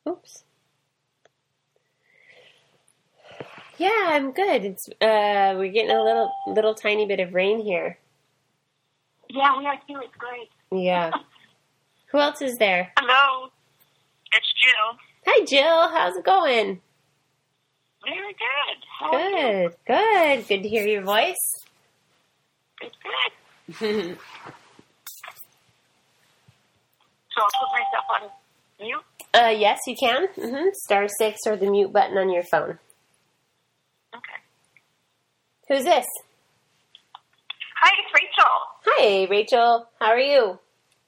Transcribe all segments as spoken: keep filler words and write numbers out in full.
Oops. Yeah, I'm good. It's uh, we're getting a little, little tiny bit of rain here. Yeah, we are too. It's great. Yeah. Who else is there? Hello. It's Jill. Hi, Jill. How's it going? Very good. How good. Are you? Good. Good to hear your voice. It's good. So I'll put myself on mute? Uh, yes, you can. Mm-hmm. Star six or the mute button on your phone. Okay. Who's this? Hi, it's Rachel. Hi, Rachel. How are you?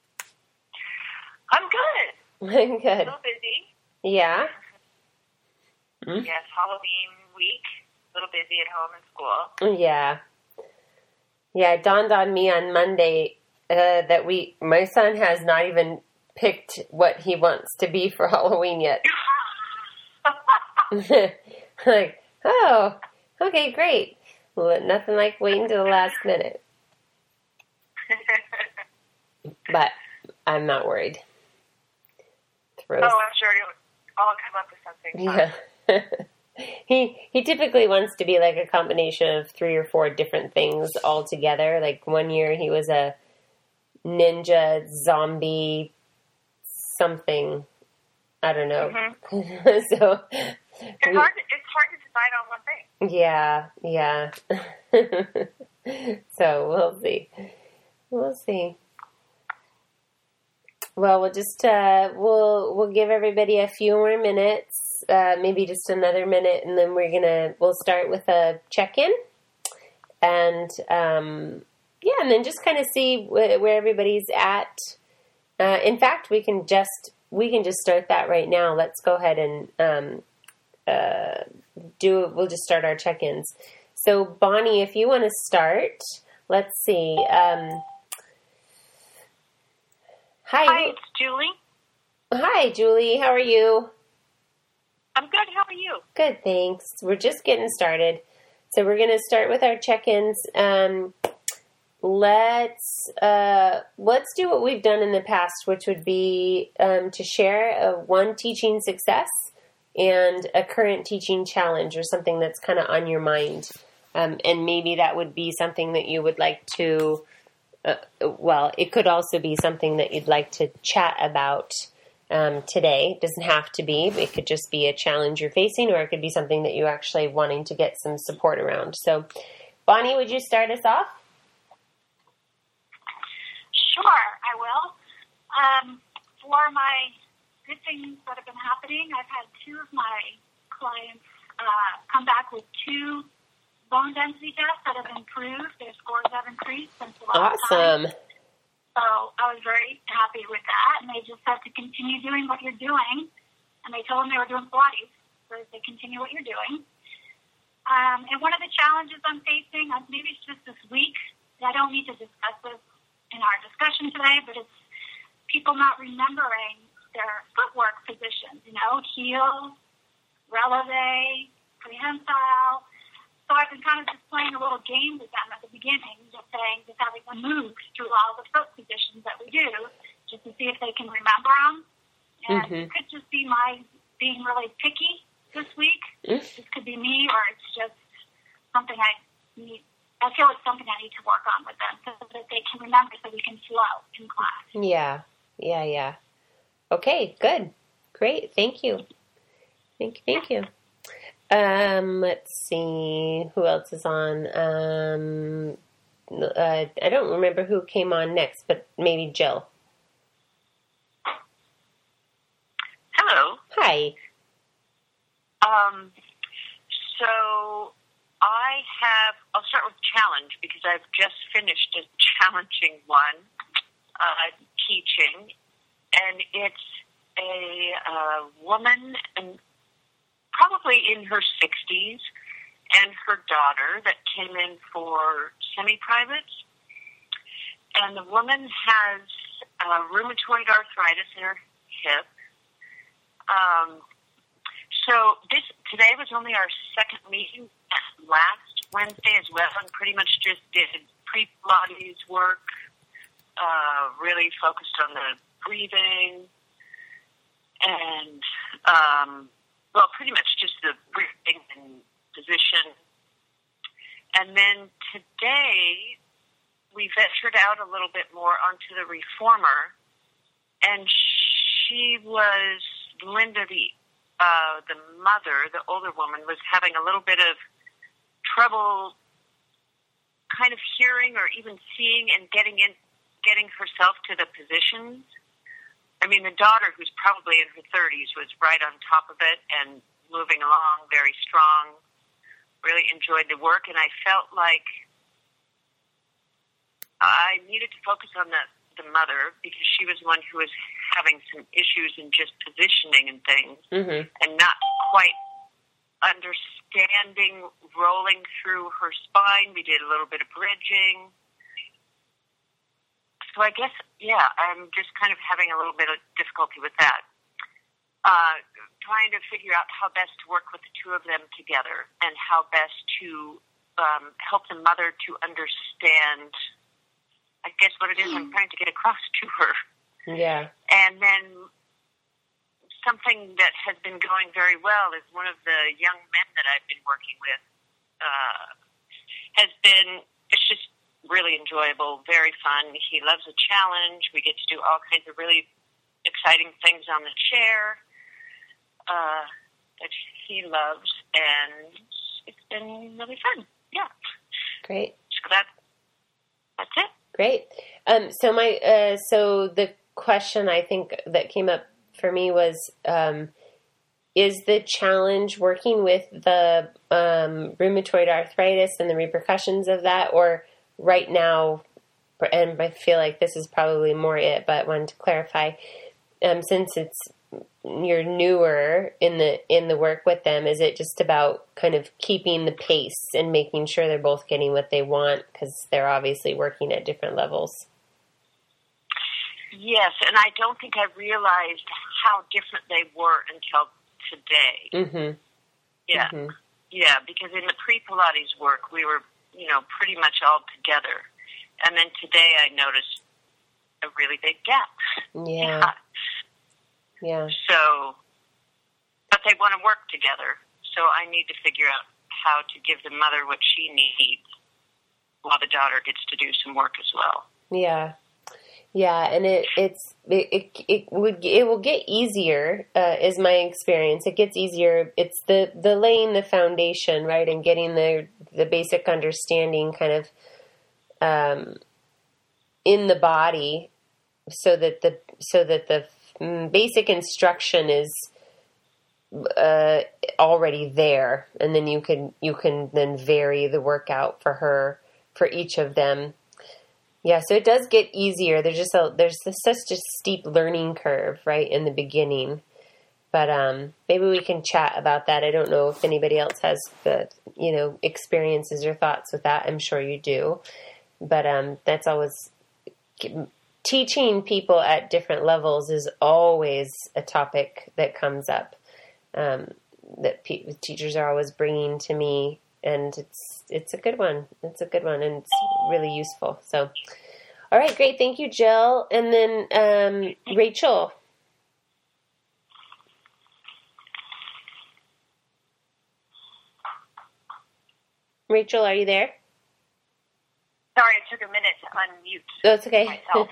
I'm good. I'm A good. little busy. Yeah? Mm? Yes, Halloween week. A little busy at home and school. Yeah. Yeah, it dawned on me on Monday uh, that we, my son has not even picked what he wants to be for Halloween yet. Like, oh, okay, great. Well, nothing like waiting to the last minute. But I'm not worried. Throws. Oh, I'm sure you'll all come up with something fun. Yeah. he he typically wants to be like a combination of three or four different things all together. Like one year he was a ninja zombie something. I don't know. Mm-hmm. so it's we, hard. To, it's hard to decide on one thing. Yeah, yeah. So we'll see. We'll see. Well, we'll just uh, we'll we'll give everybody a few more minutes, uh, maybe just another minute, and then we're gonna we'll start with a check-in, and um, yeah, and then just kind of see wh- where everybody's at. Uh, in fact, we can just we can just start that right now. Let's go ahead and um, uh, do. We'll just start our check-ins. So, Bonnie, if you want to start, let's see. Um, Hi. Hi, it's Julie. Hi, Julie. How are you? I'm good. How are you? Good, thanks. We're just getting started. So we're going to start with our check-ins. Um, let's uh, let's do what we've done in the past, which would be um, to share a one teaching success and a current teaching challenge or something that's kind of on your mind. Um, and maybe that would be something that you would like to Uh, well, it could also be something that you'd like to chat about um, today. It doesn't have to be. It could just be a challenge you're facing, or it could be something that you're actually wanting to get some support around. So, Bonnie, would you start us off? Sure, I will. Um, for my good things that have been happening, I've had two of my clients uh, come back with two bone density tests that have improved. Their scores have increased since the last awesome. time. So I was very happy with that. And they just have to continue doing what you're doing. And they told them they were doing Pilates. So they continue what you're doing. Um, and one of the challenges I'm facing, maybe it's just this week, I don't need to discuss this in our discussion today, but it's people not remembering their footwork positions, you know, heel, releve, prehensile. So I've been kind of just playing a little game with them at the beginning, just saying, just having them move through all the foot positions that we do, just to see if they can remember them. And mm-hmm. It could just be my being really picky this week. Mm-hmm. This could be me, or it's just something I need. I feel it's something I need to work on with them so that they can remember, so we can flow in class. Yeah, yeah, yeah. Okay, good, great. Thank you, thank you, thank you. Um, let's see, who else is on? Um, uh, I don't remember who came on next, but maybe Jill. Hello. Hi. Um, so I have, I'll start with challenge because I've just finished a challenging one, uh, teaching, and it's a, uh, woman and probably in her sixties, and her daughter that came in for semi-privates. And the woman has uh, rheumatoid arthritis in her hip. Um, so this today was only our second meeting. Last Wednesday as well, and pretty much just did pre-Pilates work, uh, really focused on the breathing. and, um, well, pretty much just the breathing and position. And then today, we ventured out a little bit more onto the reformer, and she was, Linda, the, uh, the mother, the older woman, was having a little bit of trouble kind of hearing or even seeing and getting in, getting herself to the positions. I mean, the daughter, who's probably in her thirties, was right on top of it and moving along very strong. Really enjoyed the work, and I felt like I needed to focus on the, the mother because she was one who was having some issues in just positioning and things, mm-hmm. and not quite understanding rolling through her spine. We did a little bit of bridging. So I guess, yeah, I'm just kind of having a little bit of difficulty with that. Uh, trying to figure out how best to work with the two of them together and how best to um, help the mother to understand, I guess, what it is I'm trying to get across to her. Yeah. And then something that has been going very well is one of the young men that I've been working with uh, has been, it's just really enjoyable, very fun. He loves a challenge. We get to do all kinds of really exciting things on the chair uh, that he loves, and it's been really fun. Yeah. Great. So that, that's it. Great. Um, so my uh, so the question I think that came up for me was, um, is the challenge working with the um, rheumatoid arthritis and the repercussions of that, or right now, and I feel like this is probably more it, but wanted to clarify, um, since it's you're newer in the in the work with them, is it just about kind of keeping the pace and making sure they're both getting what they want, because they're obviously working at different levels? Yes, and I don't think I realized how different they were until today. Mm-hmm. Yeah, mm-hmm. yeah, because in the pre-Pilates work, we were, you know, pretty much all together. And then today I noticed a really big gap. Yeah. yeah. Yeah. So, but they want to work together. So I need to figure out how to give the mother what she needs while the daughter gets to do some work as well. Yeah. Yeah. And it, it's, it, it, it would, it will get easier, uh, is my experience. It gets easier. It's the, the laying the foundation, right. And getting the, the basic understanding kind of, um, in the body so that the, so that the basic instruction is, uh, already there. And then you can, you can then vary the workout for her, for each of them. Yeah. So it does get easier. There's just a, there's such a steep learning curve right in the beginning, but, um, maybe we can chat about that. I don't know if anybody else has the, you know, experiences or thoughts with that. I'm sure you do, but, um, that's always, teaching people at different levels is always a topic that comes up, um, that pe- teachers are always bringing to me, and it's, it's a good one. It's a good one, and it's really useful. So, all right, great. Thank you, Jill. And then, um, Rachel. Rachel, are you there? Sorry, it took a minute to unmute. Oh, it's okay. Myself.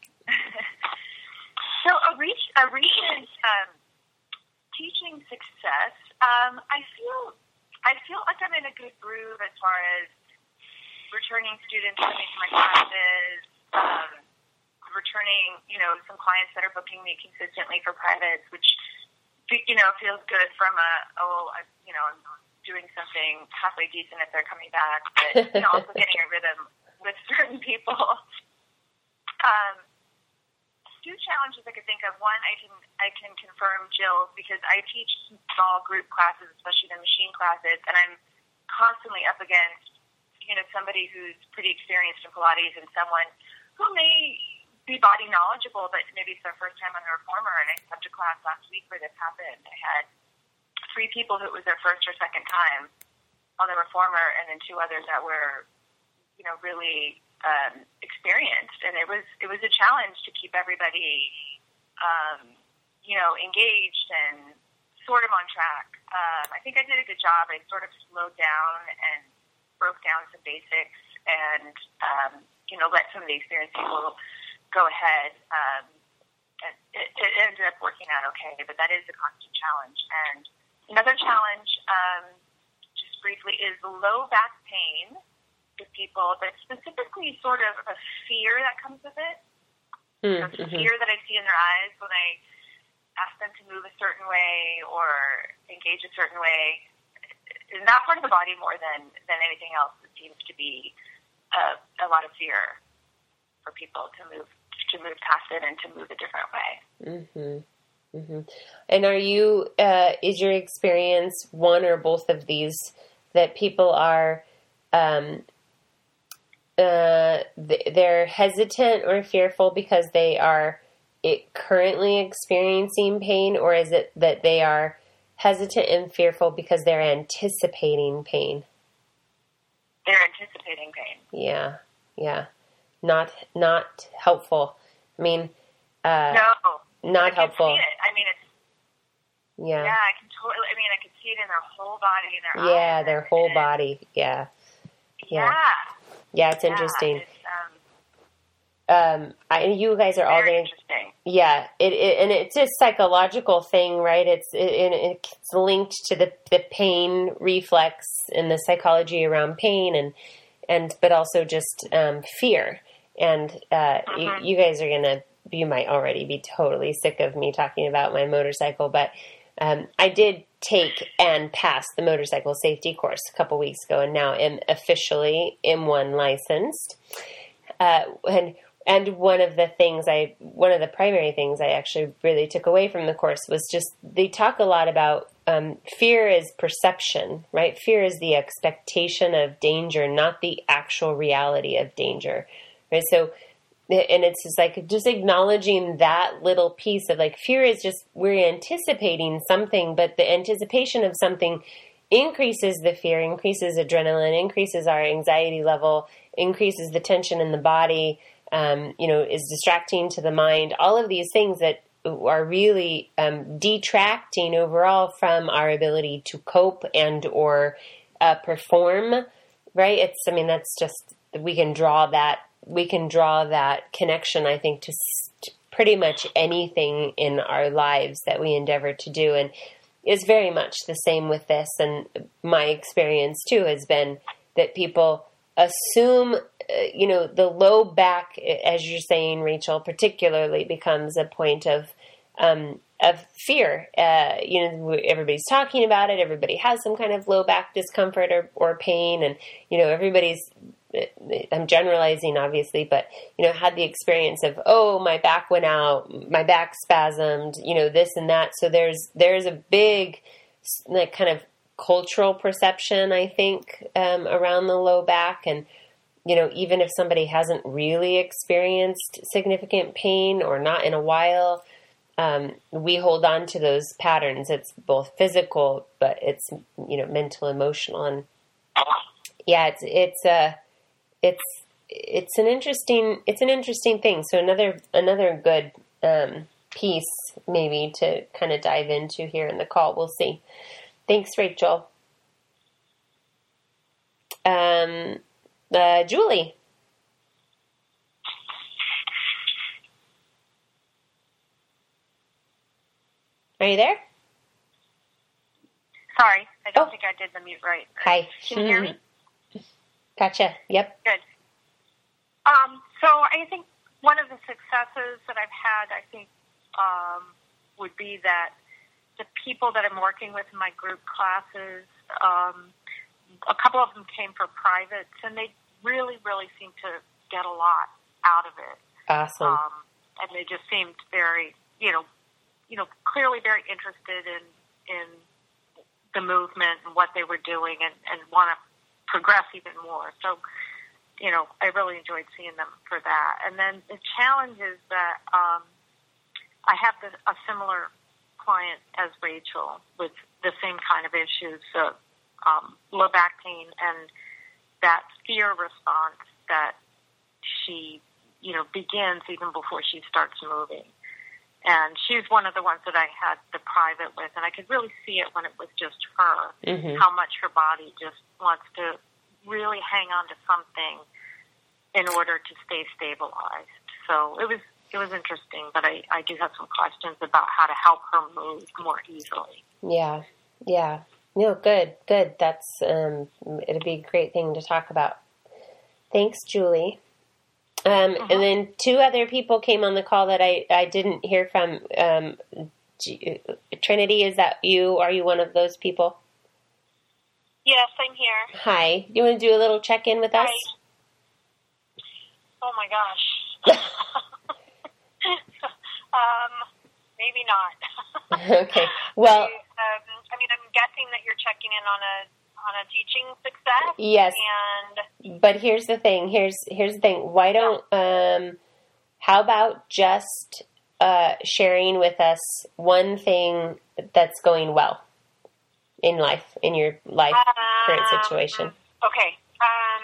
So a, re- a recent um, teaching success, um, I feel I feel like I'm in a good groove as far as returning students coming to my classes, um, returning, you know, some clients that are booking me consistently for privates, which, you know, feels good from a, oh, I, you know, I'm doing something halfway decent if they're coming back, but, you know, also getting a rhythm with certain people. Um, two challenges I could think of. One, I can I can confirm Jill, because I teach small group classes, especially the machine classes, and I'm constantly up against, you know, somebody who's pretty experienced in Pilates and someone who may be body knowledgeable, but maybe it's their first time on the reformer. And I stepped a class last week where this happened. I had three people who it was their first or second time on the reformer, and then two others that were, you know, really um, experienced. And it was it was a challenge to keep everybody um, you know, engaged and sort of on track. Um, I think I did a good job. I sort of slowed down and broke down some basics and, um, you know, let some of the experienced people go ahead. Um, and it, it ended up working out okay, but that is a constant challenge. And another challenge, um, just briefly, is low back pain with people, but specifically sort of a fear that comes with it. Mm-hmm. So fear that I see in their eyes when I ask them to move a certain way or engage a certain way. In that part of the body more than, than anything else, it seems to be a, a lot of fear for people to move to move past it and to move a different way. Mm-hmm. Mm-hmm. And are you, uh, is your experience one or both of these, that people are, um, uh, they're hesitant or fearful because they are it currently experiencing pain, or is it that they are hesitant and fearful because they're anticipating pain? They're anticipating pain. Yeah, yeah. Not not helpful. I mean, uh, no, not I helpful. Can see it. I mean, it's yeah. Yeah, I can totally. I mean, I can see it in their whole body, in their yeah, eyes. their whole and, body. Yeah. Yeah. Yeah, it's yeah, interesting. It's, um, um, I, you guys are all very going. Interesting. Yeah, it, it and it's a psychological thing, right? It's it, it's linked to the the pain reflex and the psychology around pain, and and but also just um, fear. And uh, Mm-hmm. you, you guys are gonna. You might already be totally sick of me talking about my motorcycle, but um, I did take and pass the motorcycle safety course a couple weeks ago, and now am officially M one licensed. Uh, and and one of the things I, one of the primary things I actually really took away from the course was just they talk a lot about um, fear is perception, right? Fear is the expectation of danger, not the actual reality of danger, right? So. And it's just like just acknowledging that little piece of like fear is just we're anticipating something, but the anticipation of something increases the fear, increases adrenaline, increases our anxiety level, increases the tension in the body, um, you know, is distracting to the mind. All of these things that are really um, detracting overall from our ability to cope and or uh, perform, right? It's, I mean, that's just, we can draw that we can draw that connection, I think, to st- pretty much anything in our lives that we endeavor to do. And it's very much the same with this. And my experience, too, has been that people assume, uh, you know, the low back, as you're saying, Rachel, particularly becomes a point of um, of fear. Uh, you know, everybody's talking about it. Everybody has some kind of low back discomfort or, or pain. And, you know, everybody's I'm generalizing, obviously, but, you know, had the experience of, oh, my back went out, my back spasmed, you know, this and that. So there's, there's a big, like, kind of cultural perception, I think, um, around the low back. And, you know, even if somebody hasn't really experienced significant pain or not in a while, um, we hold on to those patterns. It's both physical, but it's, you know, mental, emotional. And yeah, it's, it's, uh, It's it's an interesting it's an interesting thing. So another another good um, piece maybe to kind of dive into here in the call. We'll see. Thanks, Rachel. Um, uh, Julie. Are you there? Sorry, I don't Oh. think I did the mute right. Hi. Can you hear me? Gotcha. Yep. Good. Um, so I think one of the successes that I've had, I think, um, would be that the people that I'm working with in my group classes, um, a couple of them came for privates, and they really, really seem to get a lot out of it. Awesome. Um, and they just seemed very, you know, you know, clearly very interested in in the movement and what they were doing, and, and want to progress even more. So, you know, I really enjoyed seeing them for that. And then the challenge is that um, I have the, a similar client as Rachel with the same kind of issues, so um, low back pain and that fear response that she, you know, begins even before she starts moving. And she's one of the ones that I had the private with, and I could really see it when it was just her, mm-hmm. how much her body just wants to really hang on to something in order to stay stabilized. So it was it was interesting, but I, I do have some questions about how to help her move more easily. Yeah, yeah. No, good, good. That's um, it'd be a great thing to talk about. Thanks, Julie. Um, uh-huh. And then two other people came on the call that I, I didn't hear from. Um, G- Trinity, is that you? Are you one of those people? Yes, I'm here. Hi. Do you want to do a little check-in with us? Hi. Oh, my gosh. um, maybe not. Okay. Well, I, um, I mean, I'm guessing that you're checking in on a on a teaching success. Yes. And but here's the thing. Here's here's the thing. Why don't um, how about just uh, sharing with us one thing that's going well in life, in your life um, current situation? Okay. Um,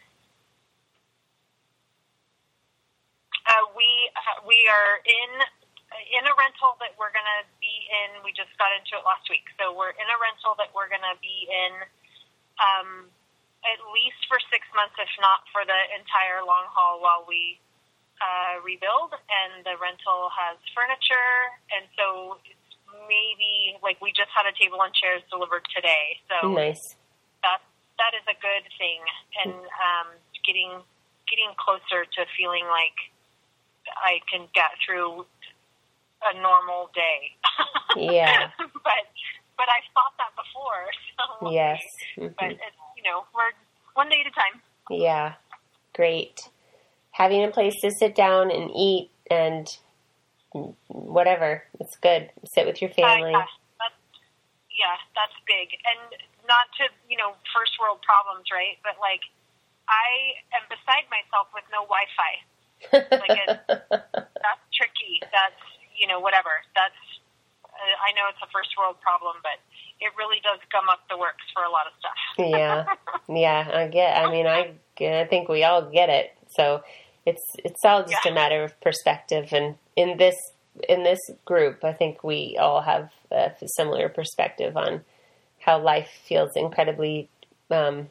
uh, we uh, we are in in a rental that we're going to be in. We just got into it last week, so we're in a rental that we're going to be in um, at least for six months, if not for the entire long haul, while we uh, rebuild. And the rental has furniture, and so it's maybe like we just had a table and chairs delivered today. So nice. That that is a good thing, and um, getting getting closer to feeling like I can get through a normal day. Yeah. but but I've thought that before. So yes. Mm-hmm. But it's, you know, we're one day at a time. Yeah. Great. Having a place to sit down and eat and whatever. It's good. Sit with your family. Uh, yeah, that's, yeah, that's big. And not to, you know, first world problems, right? But like, I am beside myself with no Wi-Fi. Like, it's, that's tricky. That's, you know, whatever. That's, uh, I know it's a first world problem, but it really does gum up the works for a lot of stuff. Yeah. Yeah. I get, I mean, I, I think we all get it. So it's, it's all just yeah. a matter of perspective. And in this, in this group, I think we all have a similar perspective on how life feels incredibly, um,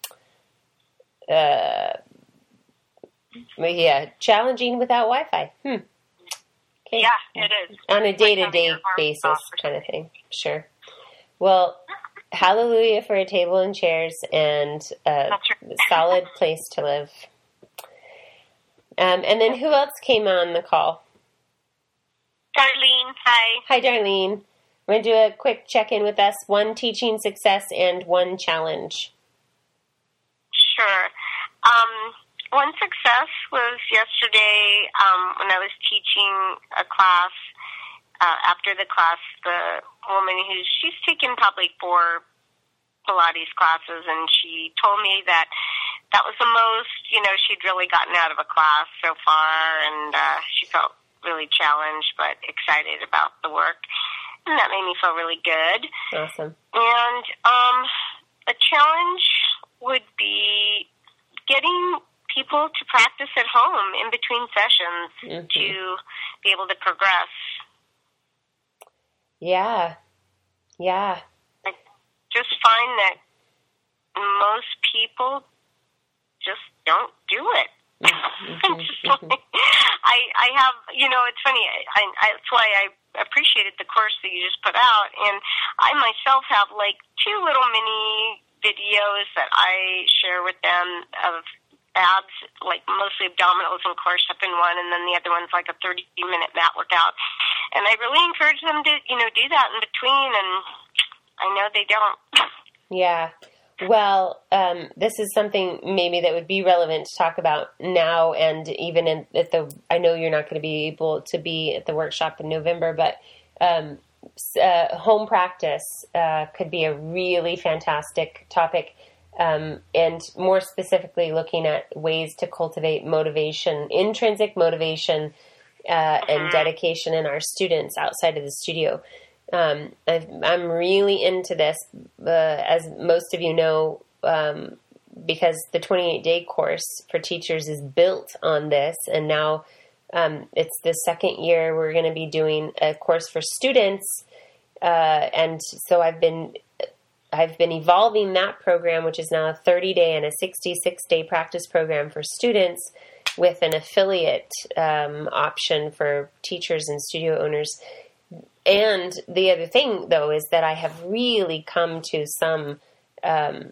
uh, yeah, challenging without Wi-Fi. Hmm. Okay. Yeah, it is. On a day-to-day like basis kind of thing. Sure. Well, hallelujah for a table and chairs and a right. solid place to live. Um, and then who else came on the call? Darlene, hi. Hi, Darlene. We're going to do a quick check-in with us. One teaching success and one challenge. Sure. Um, one success was yesterday um, when I was teaching a class. Uh, after the class, the woman who's she's taken probably four Pilates classes, and she told me that that was the most, you know, she'd really gotten out of a class so far, and uh, she felt really challenged but excited about the work, and that made me feel really good. Awesome. And um, a challenge would be getting people to practice at home in between sessions mm-hmm. to be able to progress. Yeah. Yeah. I just find that most people just don't do it. Mm-hmm. Mm-hmm. I I have, you know, it's funny. I, I, that's why I appreciated the course that you just put out. And I myself have like two little mini videos that I share with them of abs, like mostly abdominals and core up in one, and then the other one's like a thirty-minute mat workout. And I really encourage them to, you know, do that in between, and I know they don't. Yeah. Well, um, this is something maybe that would be relevant to talk about now, and even in, at the, I know you're not going to be able to be at the workshop in November, but um, uh, home practice uh, could be a really fantastic topic. Um, and more specifically, looking at ways to cultivate motivation, intrinsic motivation, uh, mm-hmm. and dedication in our students outside of the studio. Um, I've, I'm really into this, uh, as most of you know, um, because the twenty-eight day course for teachers is built on this, and now Um, it's the second year we're going to be doing a course for students. Uh, and so I've been, I've been evolving that program, which is now a thirty day and a sixty-six day practice program for students, with an affiliate um, option for teachers and studio owners. And the other thing, though, is that I have really come to some um,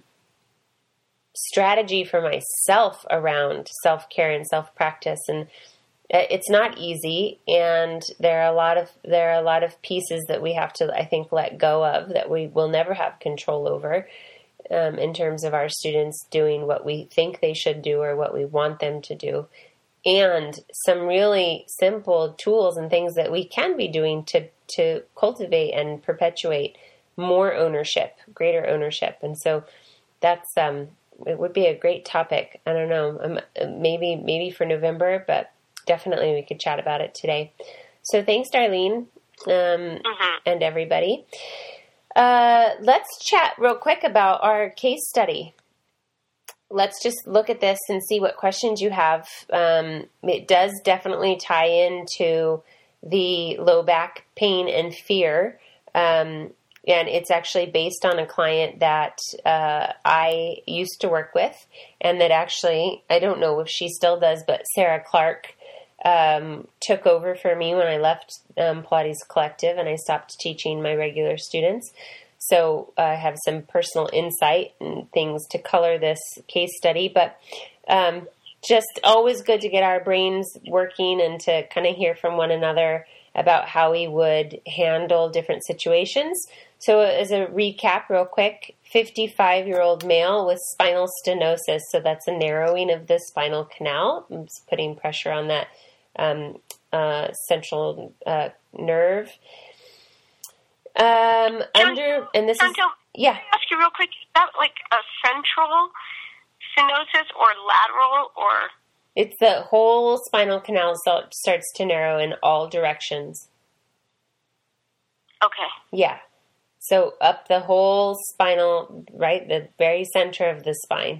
strategy for myself around self-care and self-practice. And it's not easy, and there are a lot of there are a lot of pieces that we have to, I think, let go of, that we will never have control over, um, in terms of our students doing what we think they should do or what we want them to do, and some really simple tools and things that we can be doing to to cultivate and perpetuate more ownership, greater ownership. And so that's um, it would be a great topic. I don't know, um, maybe maybe for November, but definitely we could chat about it today. So thanks, Darlene, um, mm-hmm. and everybody. Uh, let's chat real quick about our case study. Let's just look at this and see what questions you have. Um, it does definitely tie into the low back pain and fear. Um, and it's actually based on a client that uh, I used to work with, and that actually, I don't know if she still does, but Sarah Clark Um, took over for me when I left um, Pilates Collective and I stopped teaching my regular students. So uh, I have some personal insight and things to color this case study, but um, just always good to get our brains working and to kind of hear from one another about how we would handle different situations. So as a recap real quick, fifty-five-year-old male with spinal stenosis. So that's a narrowing of the spinal canal. I'm just putting pressure on that Um, uh, central uh, nerve. Um, under and this Chantal, is yeah. Can I ask you real quick? Is that like a central stenosis or lateral, or? It's the whole spinal canal starts to narrow in all directions. Okay. Yeah. So up the whole spinal, right, the very center of the spine.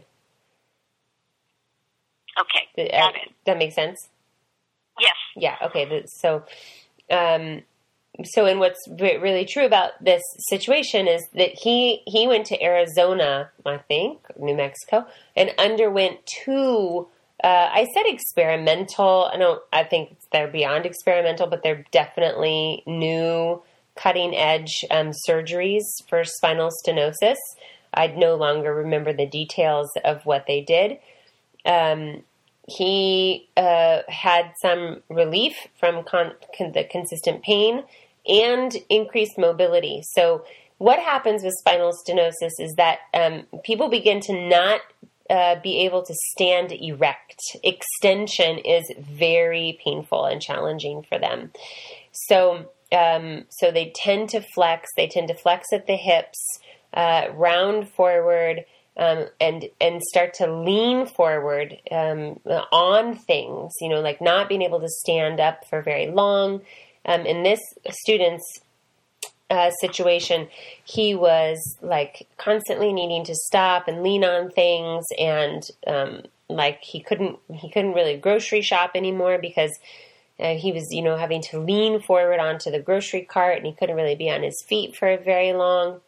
Okay. Uh, Got it. That makes sense? Yes. Yeah. Okay. So, um, so, and what's re- really true about this situation is that he, he went to Arizona, I think, New Mexico, and underwent two, uh, I said experimental. I don't, I think they're beyond experimental, but they're definitely new cutting edge, um, surgeries for spinal stenosis. I no longer remember the details of what they did. Um, He uh, had some relief from con- con- the consistent pain and increased mobility. So what happens with spinal stenosis is that um, people begin to not uh, be able to stand erect. Extension is very painful and challenging for them. So um, so they tend to flex. They tend to flex at the hips, uh, round forward, Um, and and start to lean forward um, on things, you know, like not being able to stand up for very long. Um, in this student's uh, situation, he was like constantly needing to stop and lean on things, and um, like he couldn't he couldn't really grocery shop anymore because uh, he was, you know, having to lean forward onto the grocery cart, and he couldn't really be on his feet for very long.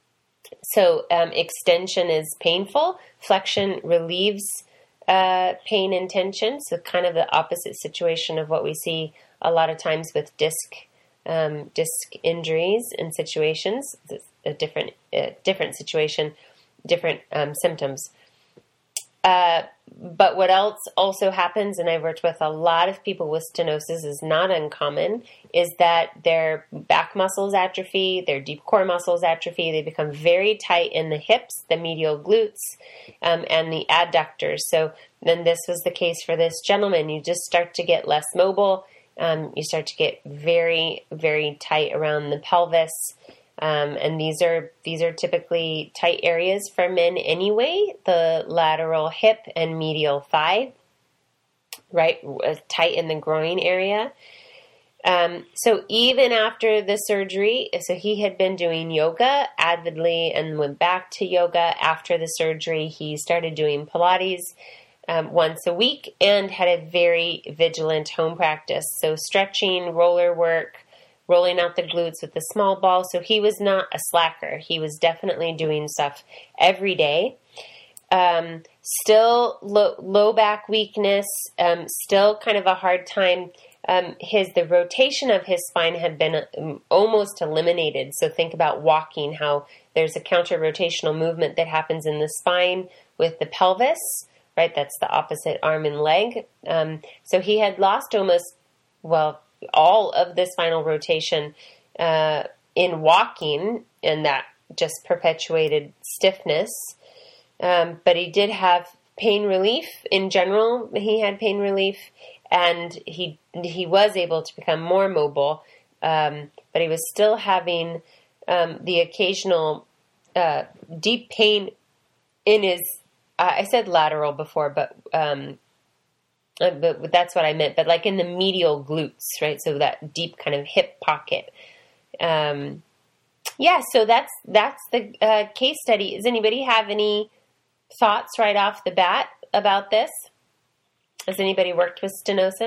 So um, extension is painful. Flexion relieves uh, pain and tension. So kind of the opposite situation of what we see a lot of times with disc um, disc injuries and situations. It's a different a different situation, different um, symptoms. Uh, but what else also happens, and I've worked with a lot of people with stenosis, is not uncommon, is that their back muscles atrophy, their deep core muscles atrophy. They become very tight in the hips, the medial glutes, um, and the adductors. So then this was the case for this gentleman. You just start to get less mobile. Um, you start to get very, very tight around the pelvis. Um, and these are these are typically tight areas for men anyway, the lateral hip and medial thigh, right, tight in the groin area. Um, so even after the surgery, so he had been doing yoga avidly and went back to yoga after the surgery. He started doing Pilates. um, once a week and had a very vigilant home practice. So stretching, roller work, rolling out the glutes with the small ball. So he was not a slacker. He was definitely doing stuff every day. Um, still low, low back weakness, um, still kind of a hard time. Um, his the rotation of his spine had been um, almost eliminated. So think about walking, how there's a counter-rotational movement that happens in the spine with the pelvis, right? That's the opposite arm and leg. Um, so he had lost almost, well, all of the spinal rotation uh, in walking, and that just perpetuated stiffness. Um, but he did have pain relief in general. He had pain relief, and he he was able to become more mobile. Um, but he was still having um, the occasional uh, deep pain in his. Uh, I said lateral before, but um, but that's what I meant. But like in the medial glutes, right? So that deep kind of hip pocket. Um, yeah. So that's that's the uh, case study. Does anybody have any thoughts right off the bat about this? Has anybody worked with stenosis?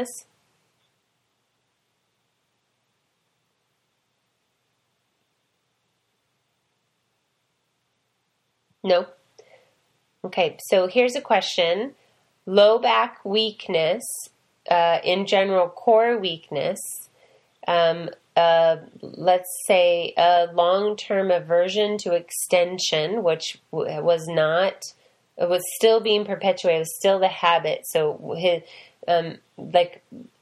No? Okay, so here's a question. Low back weakness, uh, in general core weakness, um, uh, let's say a long-term aversion to extension, which w- was not... It was still being perpetuated. It was still the habit. So his, um, like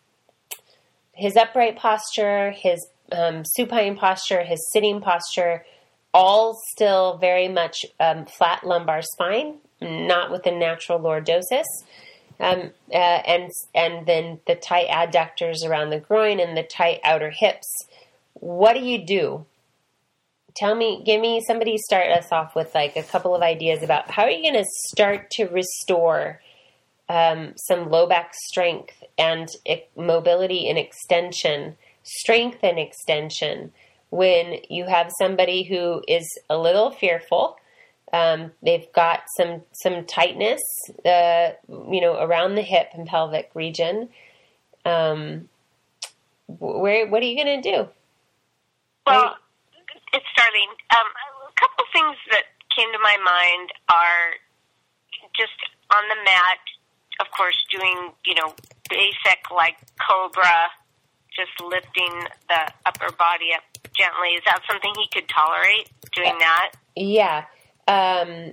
his upright posture, his um, supine posture, his sitting posture, all still very much um, flat lumbar spine, not with the natural lordosis, um, uh, and and then the tight adductors around the groin and the tight outer hips. What do you do? Tell me, give me, somebody start us off with like a couple of ideas about how are you going to start to restore um, some low back strength and e- mobility and extension, strength and extension when you have somebody who is a little fearful. Um, they've got some, some tightness, uh, you know, around the hip and pelvic region. Um, where, what are you going to do? Well, it's starting. Um, a couple of things that came to my mind are just on the mat, of course, doing, you know, basic like cobra, just lifting the upper body up gently. Is that something he could tolerate, doing that? Yeah. Um,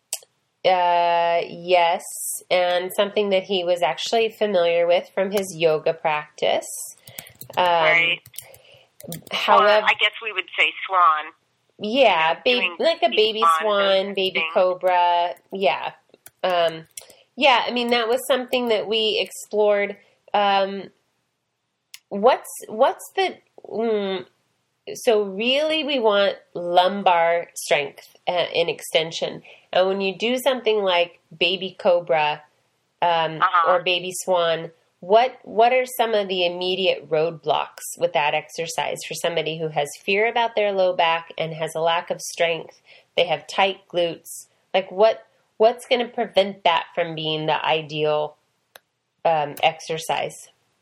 uh, yes. And something that he was actually familiar with from his yoga practice. Um, right. However, or I guess we would say swan. Yeah, you know, baby, like a baby swan, swan baby things. Cobra. Yeah. Um, yeah, I mean, that was something that we explored. Um, what's, what's the, mm, so really we want lumbar strength uh, in extension. And when you do something like baby Cobra um, uh-huh. or baby swan, What what are some of the immediate roadblocks with that exercise for somebody who has fear about their low back and has a lack of strength? They have tight glutes. Like what what's going to prevent that from being the ideal um, exercise?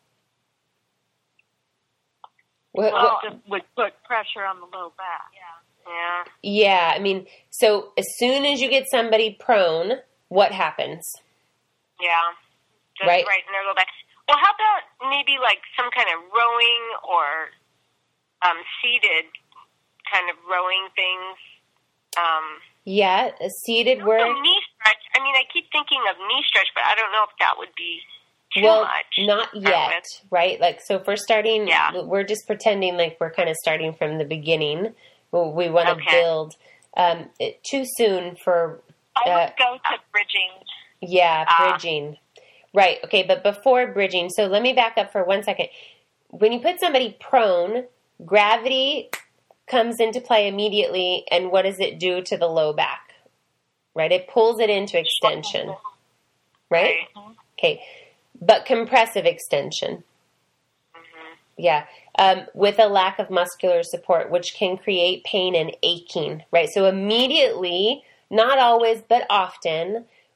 What, well, what, it would put pressure on the low back. Yeah. Yeah. Yeah. I mean, so as soon as you get somebody prone, what happens? Yeah. Just right. Right in their low back. Well, how about maybe like some kind of rowing or um, seated kind of rowing things? Um, yeah, a seated work. Knee stretch. I mean, I keep thinking of knee stretch, but I don't know if that would be too well, much. Not yet, right? Like, so if we're starting, yeah. we're just pretending like we're kind of starting from the beginning. Well, we want to okay. build um, it, too soon for... I uh, would go to bridging. Yeah, Ah. bridging. Right. Okay. But before bridging, so let me back up for one second. When you put somebody prone, gravity comes into play immediately. And what does it do to the low back? Right. It pulls it into extension. Right. Right. Okay. But compressive extension. Mm-hmm. Yeah. Um, with a lack of muscular support, which can create pain and aching. Right. So immediately, not always, but often,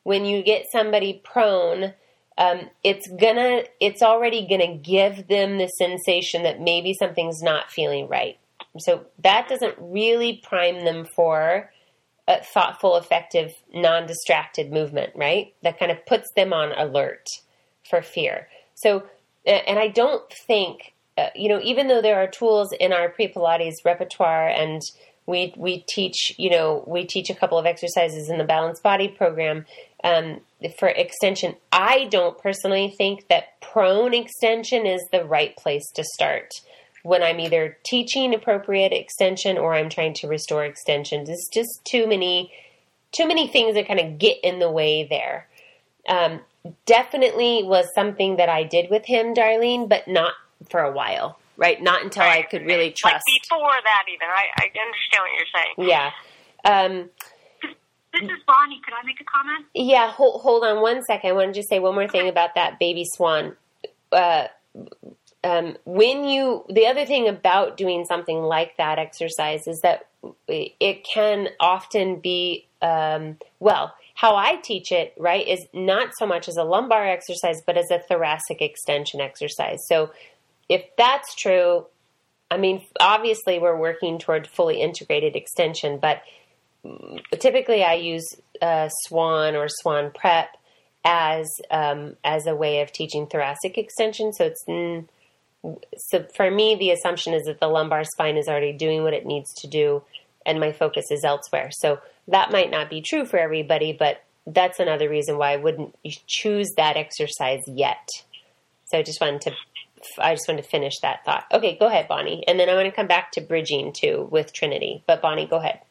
when you get somebody prone, um, it's gonna, it's already gonna give them the sensation that maybe something's not feeling right. So that doesn't really prime them for a thoughtful, effective, non-distracted movement, right? That kind of puts them on alert for fear. So, and I don't think, uh, you know, even though there are tools in our pre-Pilates repertoire, and we we teach, you know, we teach a couple of exercises in the Balanced Body program um, for extension, I don't personally think that prone extension is the right place to start when I'm either teaching appropriate extension or I'm trying to restore extension. There's just too many, too many things that kind of get in the way there. Um, definitely was something that I did with him, Darlene, but not for a while, right? Not until right. I could really trust. Like before that even. I, I understand what you're saying. Yeah. Um, this is Bonnie. Could I make a comment? Yeah, hold, hold on one second. I want to just say one more thing about that baby swan. Uh, Um, when you, the other thing about doing something like that exercise is that it can often be, um, well, how I teach it, right, is not so much as a lumbar exercise, but as a thoracic extension exercise. So if that's true, I mean, obviously we're working toward fully integrated extension, but typically I use uh, Swan or Swan Prep as, um, as a way of teaching thoracic extension. So it's, mm, So for me, the assumption is that the lumbar spine is already doing what it needs to do, and my focus is elsewhere. So that might not be true for everybody, but that's another reason why I wouldn't choose that exercise yet. So I just wanted to, I just wanted to finish that thought. Okay, go ahead, Bonnie, and then I want to come back to bridging too with Trinity. But Bonnie, go ahead.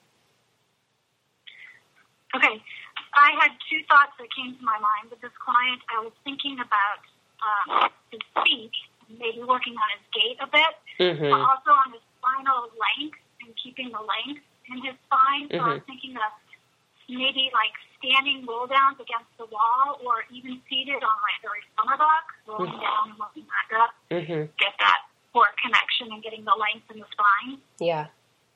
Okay, I had two thoughts that came to my mind with this client. I was thinking about um, his feet. Maybe working on his gait a bit, mm-hmm. but also on his spinal length and keeping the length in his spine. So mm-hmm. I was thinking of maybe like standing roll downs against the wall, or even seated on like the reformer box, rolling mm-hmm. down and looking back up. Mm-hmm. Get that core connection and getting the length in the spine. Yeah.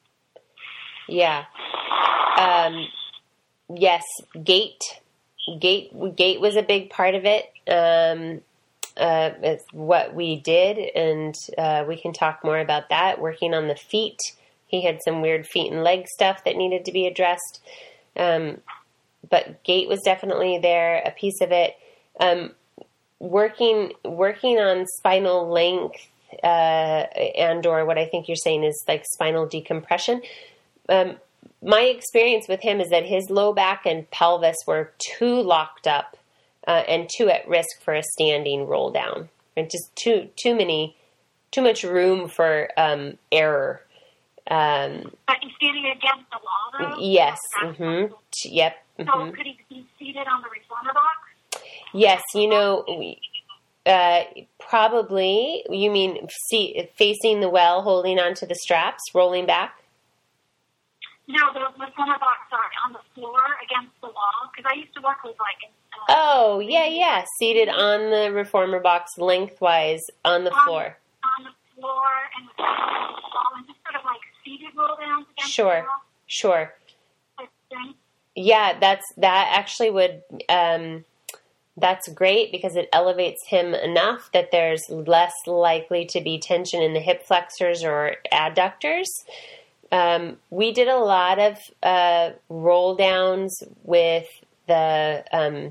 Yeah. Um, yes, gait. Gait. Gait was a big part of it. Um, Uh, it's what we did, and uh, we can talk more about that. Working on the feet, he had some weird feet and leg stuff that needed to be addressed. Um, but gait was definitely there, a piece of it. Um, working working on spinal length, uh, and or what I think you're saying is like spinal decompression. Um, my experience with him is that his low back and pelvis were too locked up. Uh, and too at risk for a standing roll down, and just too too many, too much room for um, error. Um, but he's standing against the wall, though. Yes. Mm-hmm. Yep. Mm-hmm. So could he be seated on the reformer box? Yes. You know, we, uh, probably. You mean see, facing the well, holding onto the straps, rolling back. No, the reformer box, sorry, on the floor against the wall. Because I used to work with like. Uh, oh yeah, yeah, seated on the reformer box, lengthwise on the on, floor. On the floor and the wall, and just sort of like seated roll downs against sure, the wall. Sure, Sure. Yeah, that's that actually would. Um, that's great because it elevates him enough that there's less likely to be tension in the hip flexors or adductors. Um, we did a lot of uh, roll downs with the um,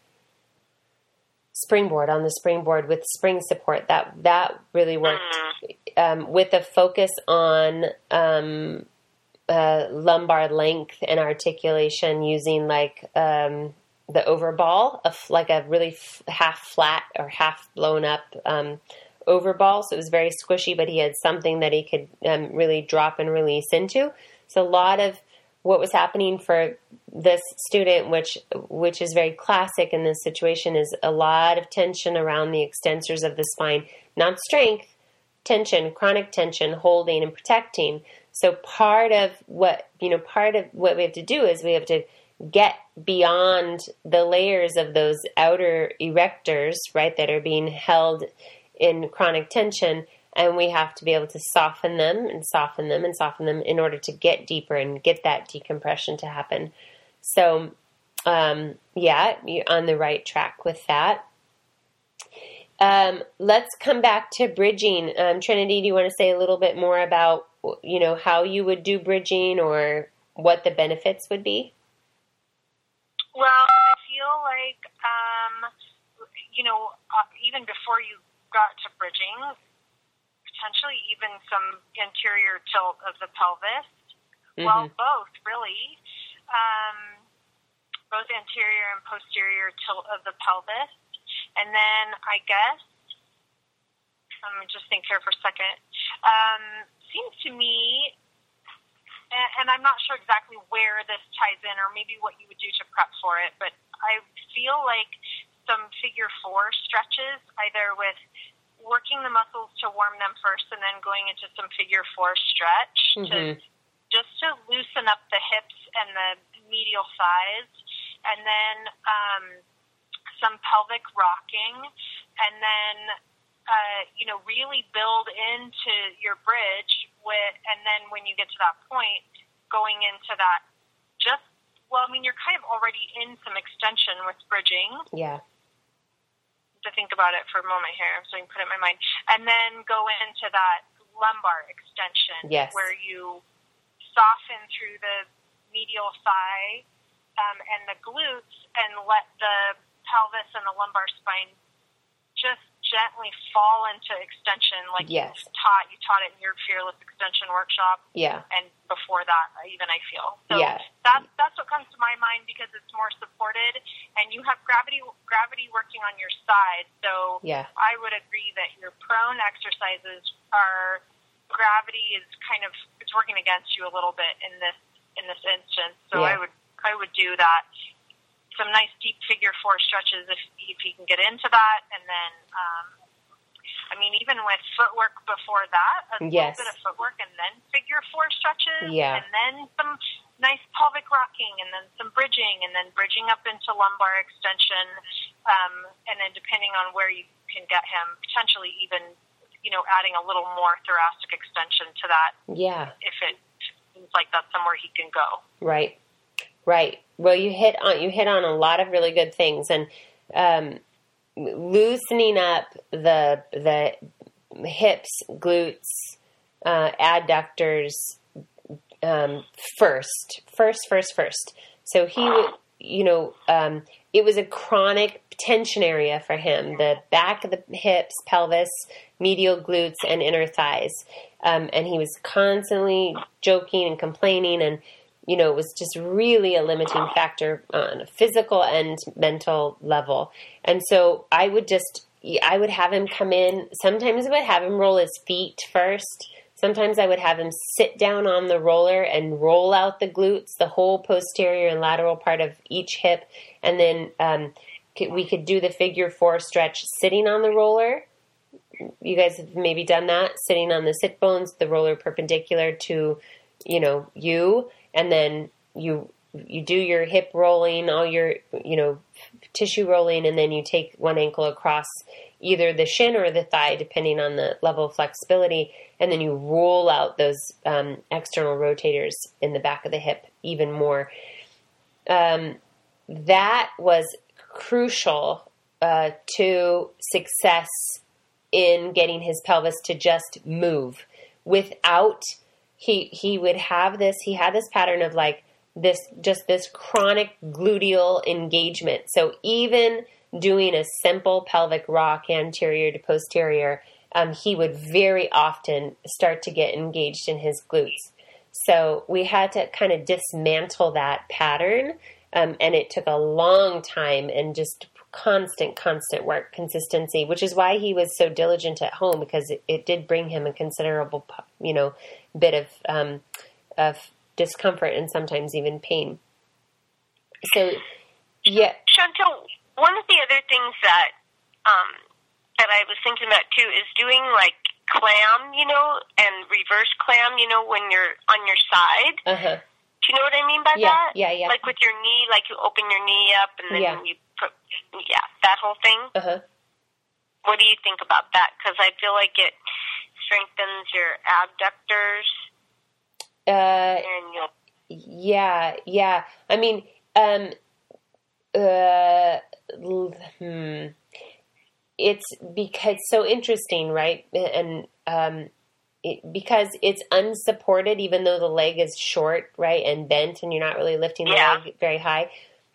springboard on the springboard with spring support. That that really worked um, with a focus on um, uh, lumbar length and articulation using like um, the overball, of like a really f- half flat or half blown up um, overball. So it was very squishy, but he had something that he could um, really drop and release into. So a lot of what was happening for this student, which which is very classic in this situation, is a lot of tension around the extensors of the spine, not strength, tension, chronic tension, holding and protecting. So part of what, you know, part of what we have to do is we have to get beyond the layers of those outer erectors, right, that are being held in chronic tension, and we have to be able to soften them and soften them and soften them in order to get deeper and get that decompression to happen. So um, yeah, you're on the right track with that. Um, let's come back to bridging. Um, Trinity, do you want to say a little bit more about, you know, how you would do bridging or what the benefits would be? Well, I feel like, um, you know, uh, even before you got to bridging, potentially even some anterior tilt of the pelvis. Mm-hmm. Well, both, really. Um, both anterior and posterior tilt of the pelvis. And then I guess, let me just think here for a second. Um, seems to me, and, and I'm not sure exactly where this ties in or maybe what you would do to prep for it, but I feel like some figure four stretches, either with working the muscles to warm them first and then going into some figure four stretch mm-hmm. to just to loosen up the hips and the medial thighs, and then um, some pelvic rocking, and then uh, you know really build into your bridge with, and then when you get to that point, going into that just well, I mean you're kind of already in some extension with bridging. Yeah. To think about it for a moment here, so I can put it in my mind, and then go into that lumbar extension, yes. where you soften through the medial thigh um, and the glutes, and let the pelvis and the lumbar spine just gently fall into extension, like yes. you taught. You taught it in your Fearless Extension workshop, yeah, and before that, even I feel so. Yeah. That's that's what comes to my mind because it's more supported, and you have gravity gravity working on your side. So yeah. I would agree that your prone exercises are gravity is kind of it's working against you a little bit in this in this instance. So yeah. I would I would do that. Some nice deep figure four stretches if if you can get into that, and then um, I mean even with footwork before that, a yes. little bit of footwork, and then figure four stretches, yeah. and then some nice pelvic rocking, and then some bridging, and then bridging up into lumbar extension, um, and then depending on where you can get him, potentially even you know adding a little more thoracic extension to that. Yeah, if it seems like that's somewhere he can go. Right. Right. Well, you hit on you hit on a lot of really good things, and um, loosening up the the hips, glutes, uh, adductors um, first, first, first, first. So he would, you know, um, it was a chronic tension area for him: the back of the hips, pelvis, medial glutes, and inner thighs. Um, and he was constantly joking and complaining, and you know, it was just really a limiting factor on a physical and mental level. And so I would just, I would have him come in. Sometimes I would have him roll his feet first. Sometimes I would have him sit down on the roller and roll out the glutes, the whole posterior and lateral part of each hip. And then um, we could do the figure four stretch sitting on the roller. You guys have maybe done that, sitting on the sit bones, the roller perpendicular to, you know, you. And then you you do your hip rolling, all your, you know, tissue rolling, and then you take one ankle across either the shin or the thigh, depending on the level of flexibility, and then you roll out those um, external rotators in the back of the hip even more. Um, that was crucial uh, to success in getting his pelvis to just move without... He he would have this, he had this pattern of like this, just this chronic gluteal engagement. So even doing a simple pelvic rock anterior to posterior, um, he would very often start to get engaged in his glutes. So we had to kind of dismantle that pattern. Um, and it took a long time and just constant, constant work, consistency, which is why he was so diligent at home, because it, it did bring him a considerable, you know, bit of um, of discomfort and sometimes even pain. So, yeah. Chantel, one of the other things that um, that I was thinking about too is doing like clam, you know, and reverse clam, you know, when you're on your side. Uh-huh. Do you know what I mean by yeah, that? Yeah, yeah. Like with your knee, like you open your knee up and then yeah. you put, yeah, that whole thing. Uh-huh. What do you think about that? Because I feel like it strengthens your abductors. Uh, and you'll... Yeah, yeah. I mean, um, Uh, hmm. It's because so interesting, right? And um, it, because it's unsupported, even though the leg is short, right, and bent, and you're not really lifting the Yeah. leg very high.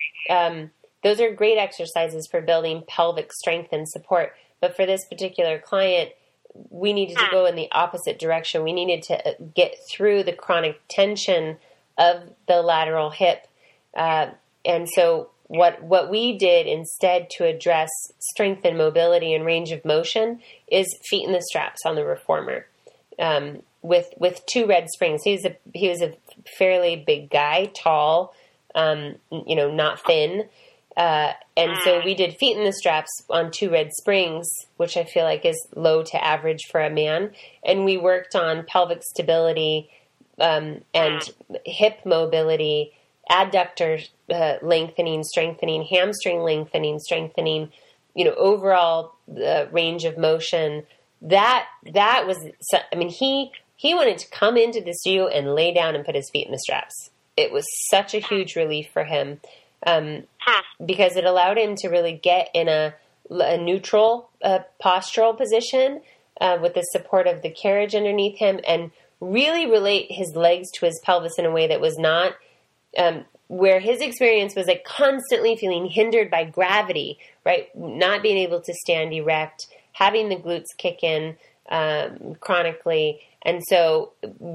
Um, those are great exercises for building pelvic strength and support. But for this particular client, we needed to go in the opposite direction. We needed to get through the chronic tension of the lateral hip. Uh, and so what what we did instead to address strength and mobility and range of motion is feet in the straps on the reformer um, with with two red springs. He was a he was a fairly big guy, tall, um, you know, not thin. Uh, and so we did feet in the straps on two red springs, which I feel like is low to average for a man. And we worked on pelvic stability um, and hip mobility, adductor uh, lengthening, strengthening, hamstring lengthening, strengthening, you know, overall uh, range of motion. That that was, I mean, he he wanted to come into the studio and lay down and put his feet in the straps. It was such a huge relief for him. Um, because it allowed him to really get in a, a neutral uh, postural position uh, with the support of the carriage underneath him and really relate his legs to his pelvis in a way that was not, um, where his experience was like constantly feeling hindered by gravity, right? Not being able to stand erect, having the glutes kick in um, chronically. And so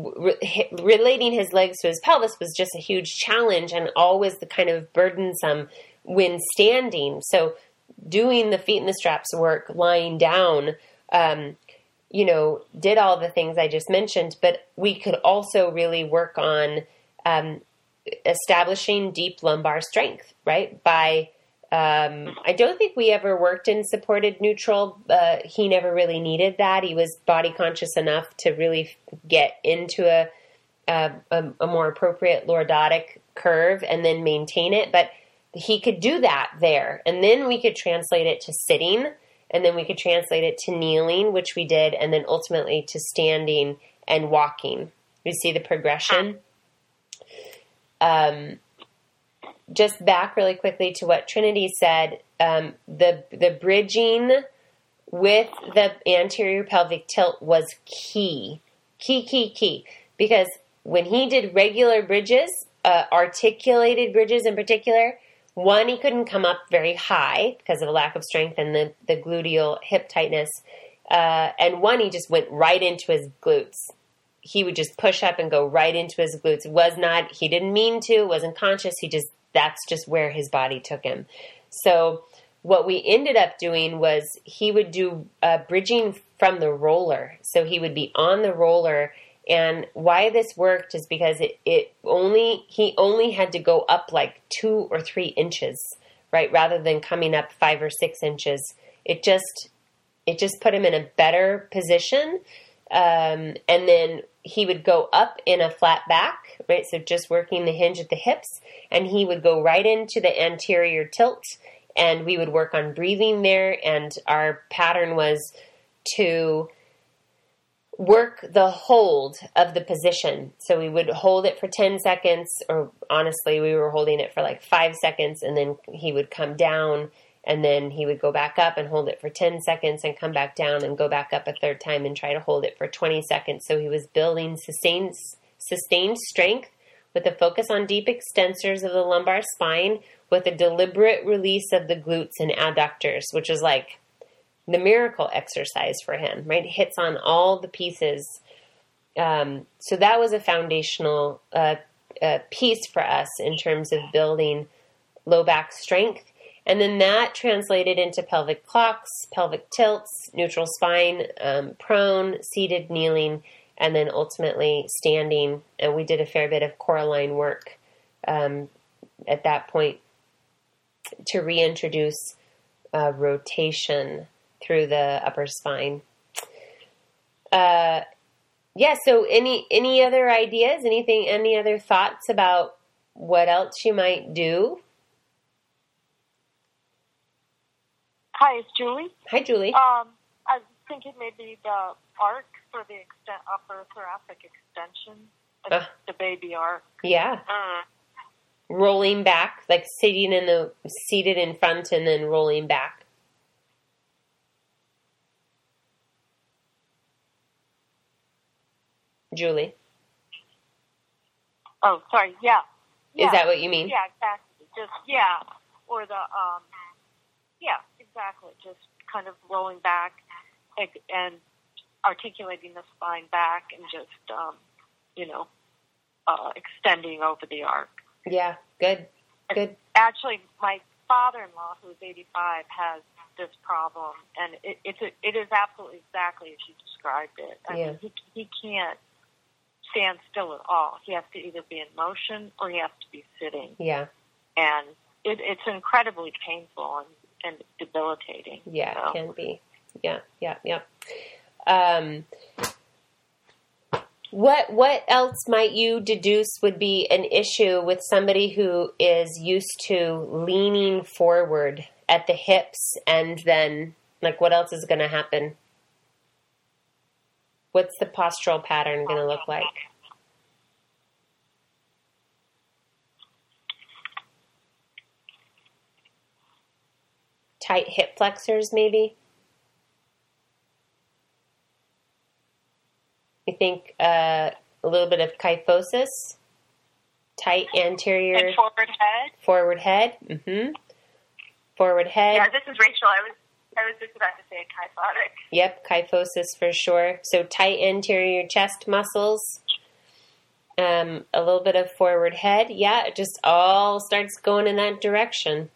re- relating his legs to his pelvis was just a huge challenge and always the kind of burdensome when standing. So doing the feet in the straps work, lying down, um, you know, did all the things I just mentioned, but we could also really work on um, establishing deep lumbar strength, right? By Um, I don't think we ever worked in supported neutral. Uh, he never really needed that. He was body conscious enough to really get into a, a, a more appropriate lordotic curve and then maintain it. But he could do that there. And then we could translate it to sitting, and then we could translate it to kneeling, which we did, and then ultimately to standing and walking. You see the progression? Um, Just back really quickly to what Trinity said, um, the the bridging with the anterior pelvic tilt was key, key, key, key. Because when he did regular bridges, uh, articulated bridges in particular, one, he couldn't come up very high because of a lack of strength and the, the gluteal hip tightness. Uh, and one, he just went right into his glutes. He would just push up and go right into his glutes. It was not, he didn't mean to, wasn't conscious, he just that's just where his body took him. So what we ended up doing was he would do uh, bridging from the roller. So he would be on the roller. And why this worked is because it, it only he only had to go up like two or three inches, right? Rather than coming up five or six inches. It just it just put him in a better position. Um, and then he would go up in a flat back, right? So just working the hinge at the hips, and he would go right into the anterior tilt, and we would work on breathing there. And our pattern was to work the hold of the position. So we would hold it for ten seconds, or honestly, we were holding it for like five seconds, and then he would come down. And then he would go back up and hold it for ten seconds and come back down and go back up a third time and try to hold it for twenty seconds. So he was building sustained, sustained strength with a focus on deep extensors of the lumbar spine with a deliberate release of the glutes and adductors, which is like the miracle exercise for him, right? It hits on all the pieces. Um, so that was a foundational uh, uh, piece for us in terms of building low back strength. And then that translated into pelvic clocks, pelvic tilts, neutral spine, um, prone, seated, kneeling, and then ultimately standing. And we did a fair bit of Coraline work um, at that point to reintroduce uh, rotation through the upper spine. Uh, yeah, so any any other ideas, anything, any other thoughts about what else you might do? Hi, it's Julie. Hi, Julie. Um, I was thinking maybe the arc for the extent, upper thoracic extension, Uh, the baby arc. yeah. Mm. rolling back, like sitting in the, seated in front and then rolling back. Julie? Oh, sorry. Yeah. yeah. Is that what you mean? Yeah, exactly. Just, yeah. Or the, um, yeah, exactly. Just kind of rolling back and articulating the spine back and just, um, you know, uh, extending over the arc. Yeah, good, good. Actually, my father-in-law, who's eighty-five, has this problem, and it, it's a, it is absolutely exactly as you described it. I yeah. mean, he, he can't stand still at all. He has to either be in motion or he has to be sitting. Yeah. And it, it's incredibly painful and, and debilitating. Yeah, so. It can be. Yeah, yeah, yeah. Um, what what else might you deduce would be an issue with somebody who is used to leaning forward at the hips, and then, like, what else is going to happen? What's the postural pattern going to look like? Tight hip flexors, maybe? You think uh, a little bit of kyphosis? Tight anterior... And forward head? Forward head. Mm-hmm. Forward head. Yeah, this is Rachel. I was I was just about to say kyphotic. Yep, kyphosis for sure. So tight anterior chest muscles. Um, a little bit of forward head. Yeah, it just all starts going in that direction.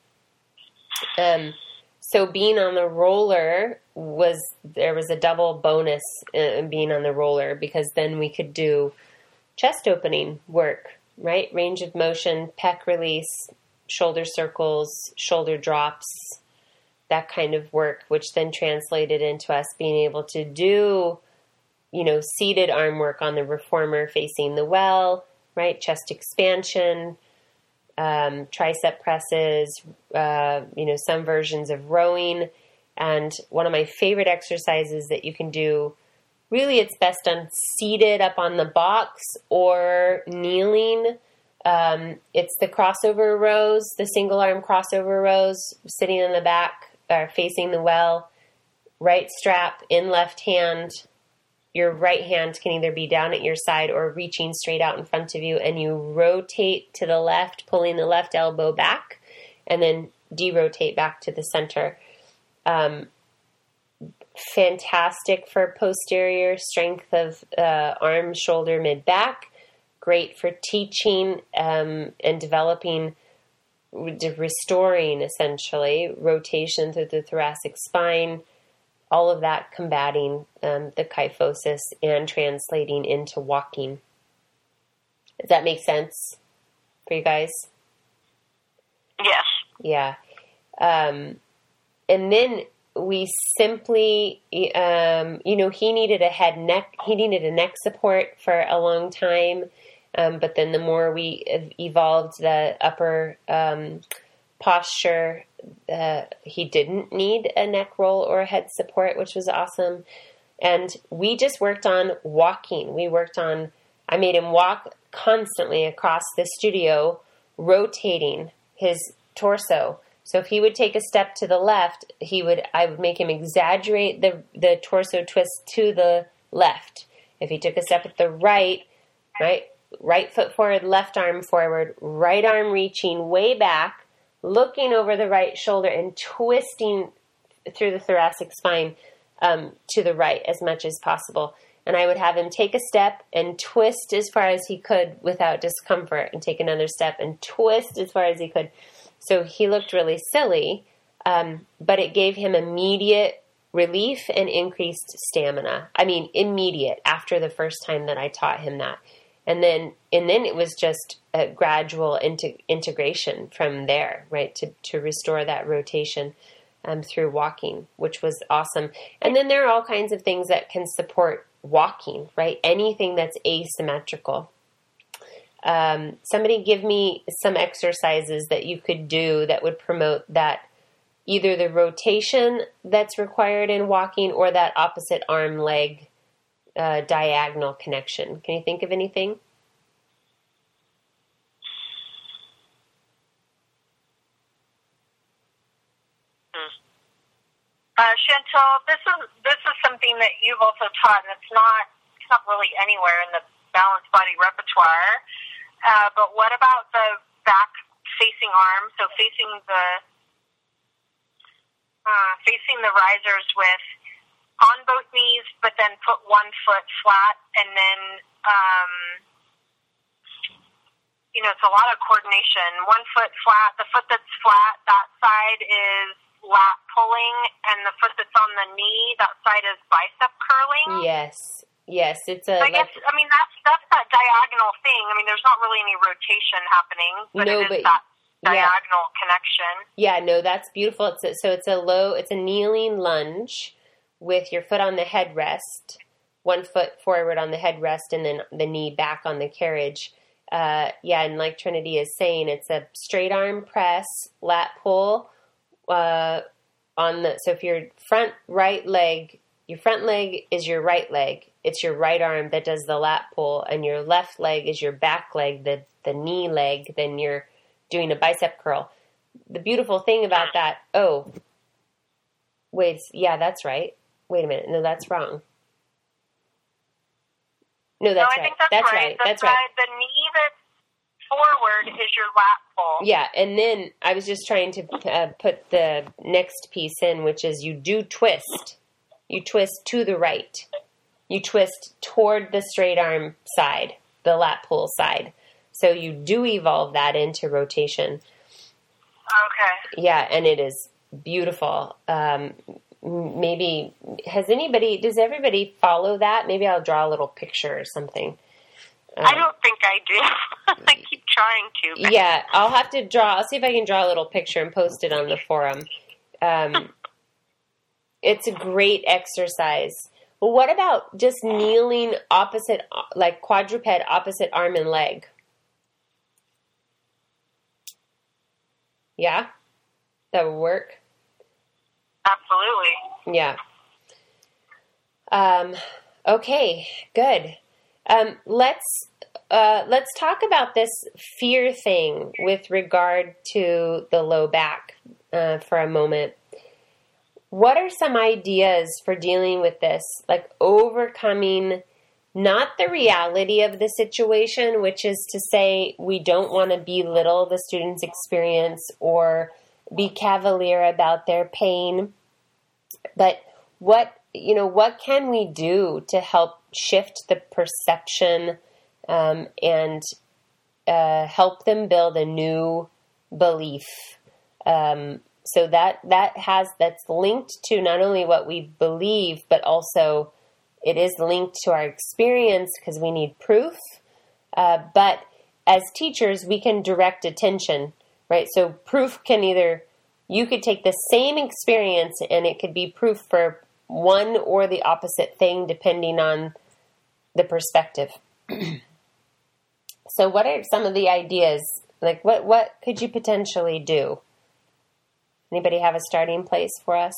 Um, so being on the roller was, there was a double bonus in being on the roller, because then we could do chest opening work, right? Range of motion, pec release, shoulder circles, shoulder drops, that kind of work, which then translated into us being able to do, you know, seated arm work on the reformer facing the well, right? Chest expansion, um, tricep presses, uh, you know, some versions of rowing. And one of my favorite exercises that you can do, really it's best done seated up on the box or kneeling. Um, it's the crossover rows, the single arm crossover rows, sitting in the back or facing the well, right strap in left hand. Your right hand can either be down at your side or reaching straight out in front of you, and you rotate to the left, pulling the left elbow back, and then de-rotate back to the center. Um, fantastic for posterior strength of uh, arm, shoulder, mid-back. Great for teaching um, and developing, restoring, essentially, rotation through the thoracic spine, all of that combating um, the kyphosis and translating into walking. Does that make sense for you guys? Yes. Yeah. Um, and then we simply, um, you know, he needed a head neck, he needed a neck support for a long time. Um, but then the more we evolved the upper um, posture, uh, he didn't need a neck roll or a head support, which was awesome. And we just worked on walking. We worked on, I made him walk constantly across the studio, rotating his torso. So if he would take a step to the left, he would, I would make him exaggerate the, the torso twist to the left. If he took a step at the right, right, right foot forward, left arm forward, right arm reaching way back, looking over the right shoulder and twisting through the thoracic spine um, to the right as much as possible. And I would have him take a step and twist as far as he could without discomfort, and take another step and twist as far as he could. So he looked really silly, um, but it gave him immediate relief and increased stamina. I mean, immediate after the first time that I taught him that. And then, and then it was just a gradual into, integration from there, right? To, to restore that rotation um, through walking, which was awesome. And then there are all kinds of things that can support walking, right? Anything that's asymmetrical. Um, somebody give me some exercises that you could do that would promote that, either the rotation that's required in walking or that opposite arm leg Uh, diagonal connection. Can you think of anything? Uh, Chantal, this is this is something that you've also taught, and it's not it's not really anywhere in the balanced body repertoire. Uh, but what about the back facing arm? So facing the uh, facing the risers with on both knees, but then put one foot flat, and then um, you know it's a lot of coordination. One foot flat. The foot that's flat, that side is lat pulling, and the foot that's on the knee, that side is bicep curling. Yes, yes, it's a. So I like, guess I mean that's that's that diagonal thing. I mean, there's not really any rotation happening, but no, it is but, that diagonal yeah. connection. Yeah, no, that's beautiful. It's a, so it's a low, it's a kneeling lunge with your foot on the headrest, one foot forward on the headrest, and then the knee back on the carriage. Uh, yeah, and like Trinity is saying, it's a straight arm press, lat pull. Uh, on the so if your front right leg, your front leg is your right leg. It's your right arm that does the lat pull, and your left leg is your back leg, the the knee leg. Then you're doing a bicep curl. The beautiful thing about that. Oh, wait, yeah, that's right. Wait a minute, no, that's wrong. No, that's no, I right. think that's, that's right. right. That's, that's right. right. The knee that's forward is your lat pull. Yeah, and then I was just trying to uh, put the next piece in, which is you do twist. You twist to the right. You twist toward the straight arm side, the lat pull side. So you do evolve that into rotation. Okay. Yeah, and it is beautiful. Um, maybe, has anybody, does everybody follow that? Maybe I'll draw a little picture or something. Um, I don't think I do. I keep trying to. But. Yeah, I'll have to draw. I'll see if I can draw a little picture and post it on the forum. Um, it's a great exercise. Well, what about just kneeling opposite, like quadruped opposite arm and leg? Yeah? That would work? Absolutely. Yeah. Um, okay, good. Um, let's uh, let's talk about this fear thing with regard to the low back uh, for a moment. What are some ideas for dealing with this, like overcoming not the reality of the situation, which is to say we don't want to belittle the student's experience or be cavalier about their pain, but what you know, what can we do to help shift the perception um, and uh, help them build a new belief? Um, so that that has that's linked to not only what we believe, but also it is linked to our experience because we need proof. Uh, but as teachers, we can direct attention, right? So proof can either you could take the same experience and it could be proof for one or the opposite thing depending on the perspective. So what are some of the ideas? Like what, what could you potentially do? Anybody have a starting place for us?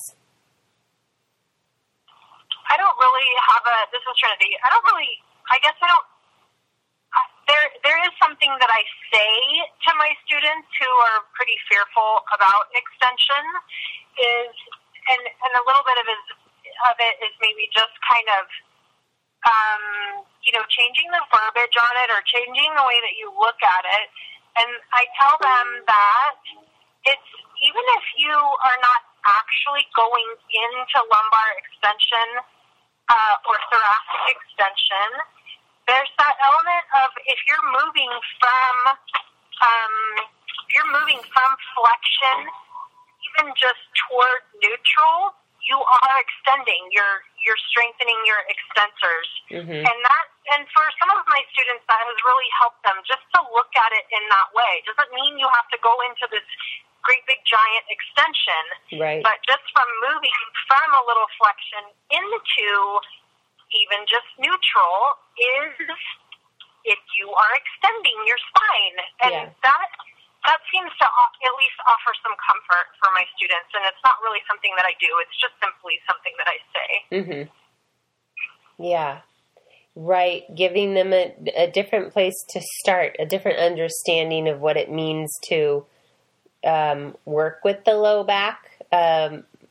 I don't really have a, this is Trinity, I don't really, I guess I don't, I, there there is something that I say to my students who are pretty fearful about extension is, and, and a little bit of it, of it is maybe just kind of, um, you know, changing the verbiage on it or changing the way that you look at it. And I tell them that it's, even if you are not actually going into lumbar extension uh, or thoracic extension, there's that element of if you're moving from, um, if you're moving from flexion, even just toward neutral, you are extending. You're you're strengthening your extensors, mm-hmm. and that and for some of my students, that has really helped them just to look at it in that way. It doesn't mean you have to go into this great big giant extension, right? But just from moving from a little flexion into even just neutral is if you are extending your spine, and yeah. that. That seems to at least offer some comfort for my students, and it's not really something that I do. It's just simply something that I say. Mm-hmm. Yeah, right. Giving them a, a different place to start, a different understanding of what it means to um, work with the low back. Um,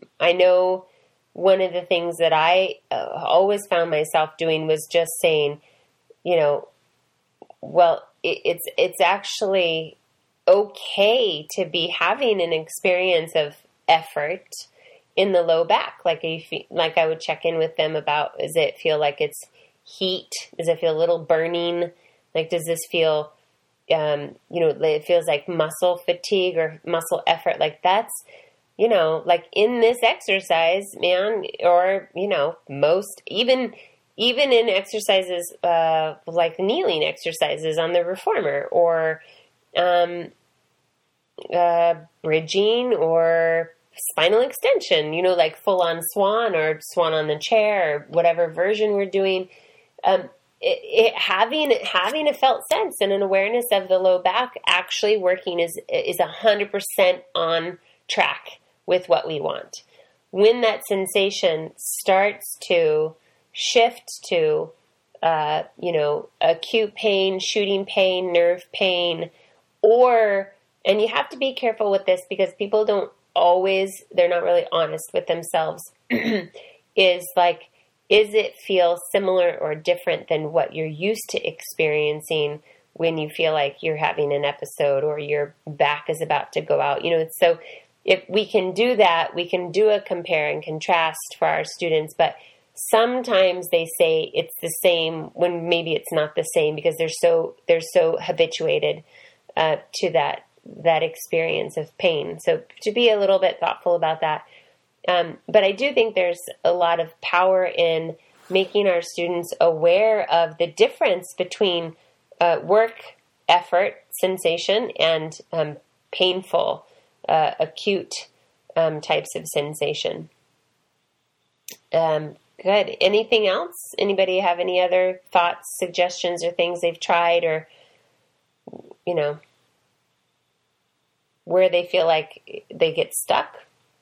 I know one of the things that I uh, always found myself doing was just saying, you know, well, it, it's it's actually okay to be having an experience of effort in the low back. Like I, like I would check in with them about, does it feel like it's heat? Does it feel a little burning? Like, does this feel, um, you know, it feels like muscle fatigue or muscle effort? Like that's, you know, like in this exercise, man, or, you know, most, even, even in exercises, uh, like kneeling exercises on the reformer or, um, uh, bridging or spinal extension, you know, like full on swan or swan on the chair or whatever version we're doing. Um, it, it having, having a felt sense and an awareness of the low back actually working is, is a hundred percent on track with what we want. When that sensation starts to shift to, uh, you know, acute pain, shooting pain, nerve pain, or, and you have to be careful with this because people don't always, they're not really honest with themselves, is like, is it feel similar or different than what you're used to experiencing when you feel like you're having an episode or your back is about to go out? You know, it's so, if we can do that, we can do a compare and contrast for our students, but sometimes they say it's the same when maybe it's not the same because they're so they're so habituated uh, to that that experience of pain. So to be a little bit thoughtful about that. Um, but I do think there's a lot of power in making our students aware of the difference between uh, work, effort, sensation, and um, painful Uh, acute um, types of sensation. Um, good. Anything else? Anybody have any other thoughts, suggestions, or things they've tried, or you know, where they feel like they get stuck?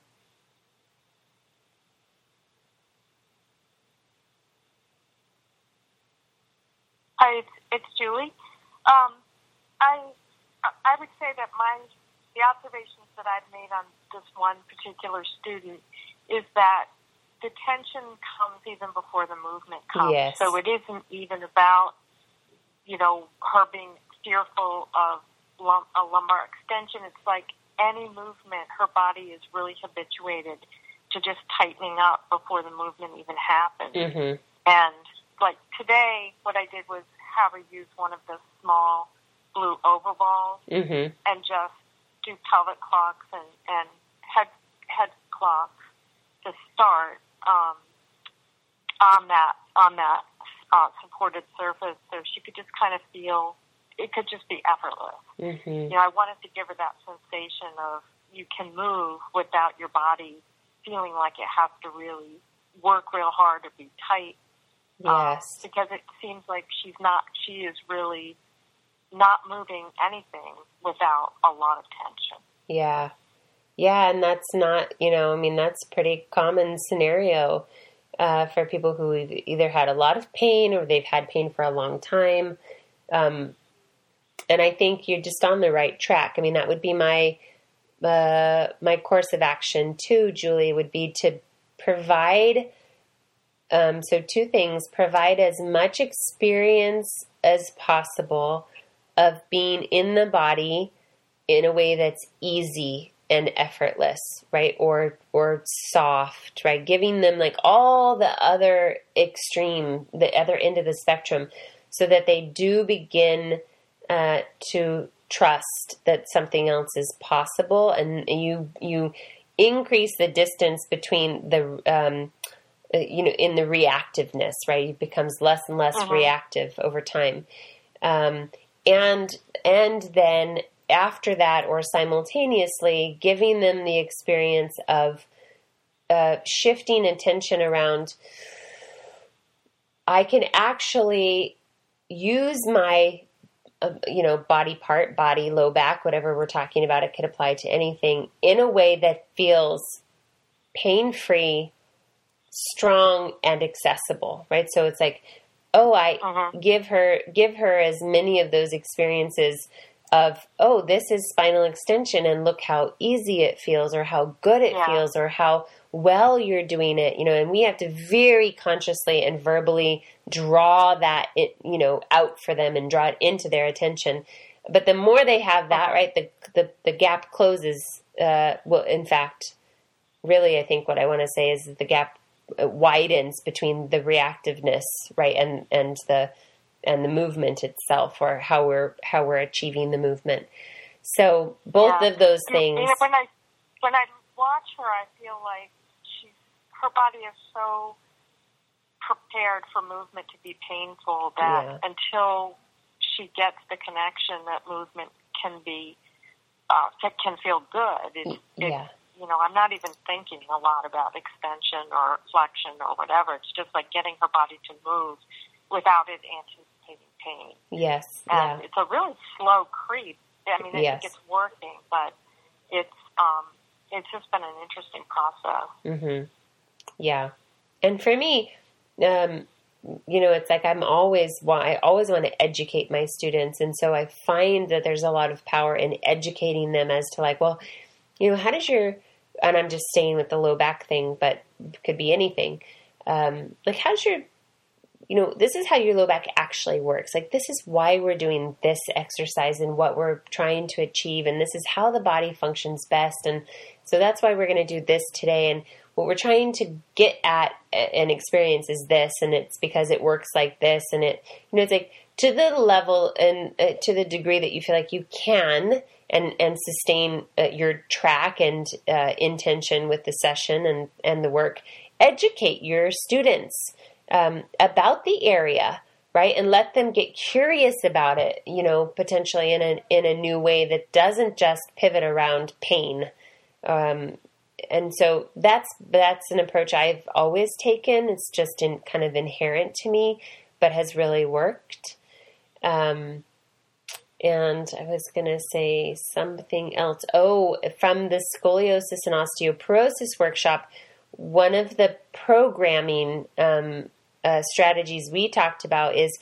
Hi, it's, it's Julie. Um, I I would say that my the observations that I've made on this one particular student is that the tension comes even before the movement comes. Yes. So it isn't even about, you know, her being fearful of lum- a lumbar extension. It's like any movement, her body is really habituated to just tightening up before the movement even happens. Mm-hmm. And like today, what I did was have her use one of the small blue oval balls mm-hmm. and just do pelvic clocks and, and head head clocks to start um, on that on that uh, supported surface, so she could just kind of feel it could just be effortless. Mm-hmm. You know, I wanted to give her that sensation of you can move without your body feeling like it has to really work real hard or be tight. Yes, um, because it seems like she's not. She is really not moving anything without a lot of tension. Yeah. Yeah, and that's not, you know, I mean, that's a pretty common scenario uh, for people who have either had a lot of pain or they've had pain for a long time. Um, and I think you're just on the right track. I mean, that would be my, uh, my course of action too, Julie, would be to provide, um, so two things, provide as much experience as possible of being in the body in a way that's easy and effortless, right? Or, or soft, right? Giving them like all the other extreme, the other end of the spectrum so that they do begin uh, to trust that something else is possible. And you, you increase the distance between the, um, you know, in the reactiveness, right? It becomes less and less uh-huh. reactive over time. Um, And and then after that or simultaneously giving them the experience of uh, shifting attention around, I can actually use my, uh, you know, body part, body, low back, whatever we're talking about, it could apply to anything, in a way that feels pain-free, strong, and accessible, right? So it's like, oh, I uh-huh. give her give her as many of those experiences of, oh, this is spinal extension and look how easy it feels or how good it Yeah. feels or how well you're doing it, you know, and we have to very consciously and verbally draw that, you know, out for them and draw it into their attention. But the more they have that, right, the the, the gap closes. Uh, well, in fact, really, I think what I want to say is that the gap widens between the reactiveness, right, and and the and the movement itself, or how we're how we're achieving the movement. So both Yeah. of those You- things. You know, when I when I watch her, I feel like she's her body is so prepared for movement to be painful that Yeah. until she gets the connection that movement can be uh, that can feel good. It, it, Yeah. You know, I'm not even thinking a lot about extension or flexion or whatever. It's just like getting her body to move without it anticipating pain. Yes. And Yeah. it's a really slow creep. I mean, I Yes. think it's working, but it's um, it's just been an interesting process. Mm-hmm. Yeah. And for me, um, you know, it's like I'm always want, I always want to educate my students. And so I find that there's a lot of power in educating them as to like, well, you know, how does your, and I'm just staying with the low back thing, but it could be anything. Um, like, how's your, you know, this is how your low back actually works. Like, this is why we're doing this exercise and what we're trying to achieve. And this is how the body functions best. And so that's why we're going to do this today. And what we're trying to get at and experience is this. And it's because it works like this. And it, you know, it's like to the level and uh, to the degree that you feel like you can and, and sustain uh, your track and uh, intention with the session and, and the work, educate your students Um, about the area, right? And let them get curious about it, you know, potentially in a, in a new way that doesn't just pivot around pain. Um, and so that's, that's an approach I've always taken. It's just in kind of inherent to me, but has really worked. Um, and I was going to say something else. Oh, from the scoliosis and osteoporosis workshop, one of the programming um, uh, strategies we talked about is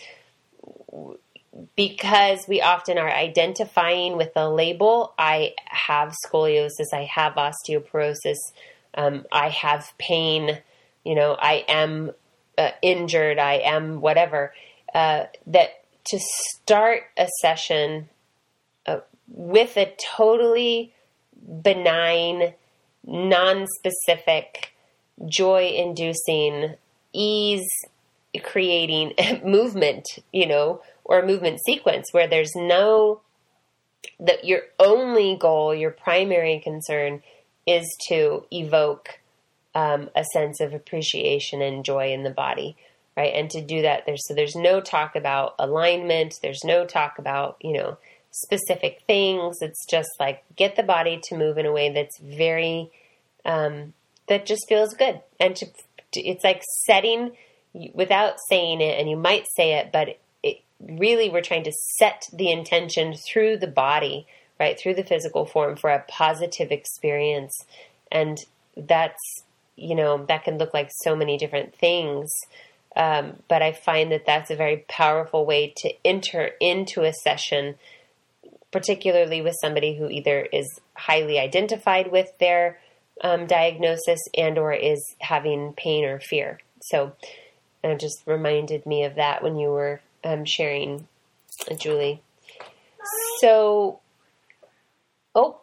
because we often are identifying with a label, I have scoliosis, I have osteoporosis, um, I have pain, you know, I am uh, injured, I am whatever, uh, that to start a session uh, with a totally benign, non-specific, joy-inducing, ease-creating movement, you know, or a movement sequence where there's no, that your only goal, your primary concern is to evoke um, a sense of appreciation and joy in the body, right? And to do that, there's, so there's no talk about alignment, there's no talk about, you know, specific things. It's just like get the body to move in a way that's very, um, that just feels good. And to, to, it's like setting without saying it, and you might say it, but it, really we're trying to set the intention through the body, right? Through the physical form for a positive experience. And that's, you know, that can look like so many different things. Um, but I find that that's a very powerful way to enter into a session, particularly with somebody who either is highly identified with their um, diagnosis and or is having pain or fear. So it just reminded me of that when you were um, sharing, uh, Julie. So, oh,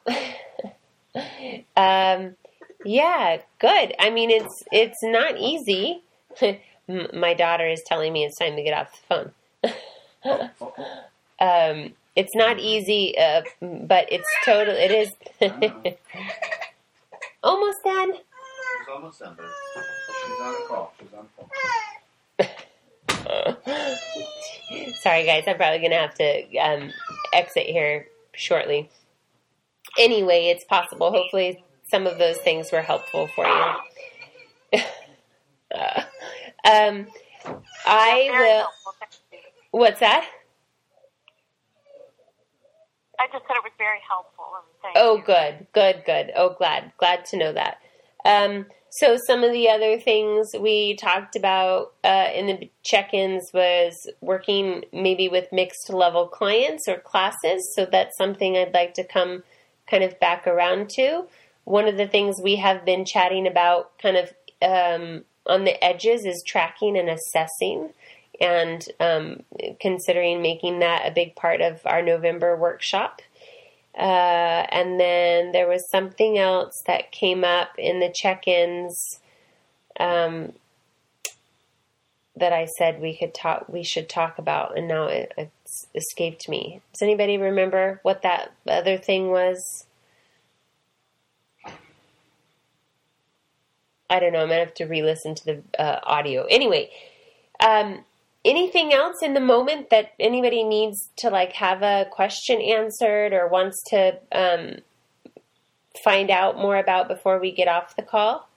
um, yeah, good. I mean, it's it's not easy. My daughter is telling me it's time to get off the phone. um, it's not easy, uh, but it's total. It is almost done. She's almost done, but she's on a call. She's on phone. Sorry, guys. I'm probably going to have to um, exit here shortly. Anyway, it's possible. Hopefully, some of those things were helpful for you. uh, um, I will. What's that? I just said it was very helpful. And thank Oh, you. good, good, good. Oh, glad, glad to know that. Um, So some of the other things we talked about uh, in the check-ins was working maybe with mixed level clients or classes. So that's something I'd like to come kind of back around to. One of the things we have been chatting about kind of um, on the edges is tracking and assessing, and um, considering making that a big part of our November workshop. Uh, and then there was something else that came up in the check-ins um, that I said we could talk, we should talk about, and now it, it's escaped me. Does anybody remember what that other thing was? I don't know. I'm gonna have to re-listen to the uh, audio. Anyway, um, anything else in the moment that anybody needs to like have a question answered or wants to um, find out more about before we get off the call?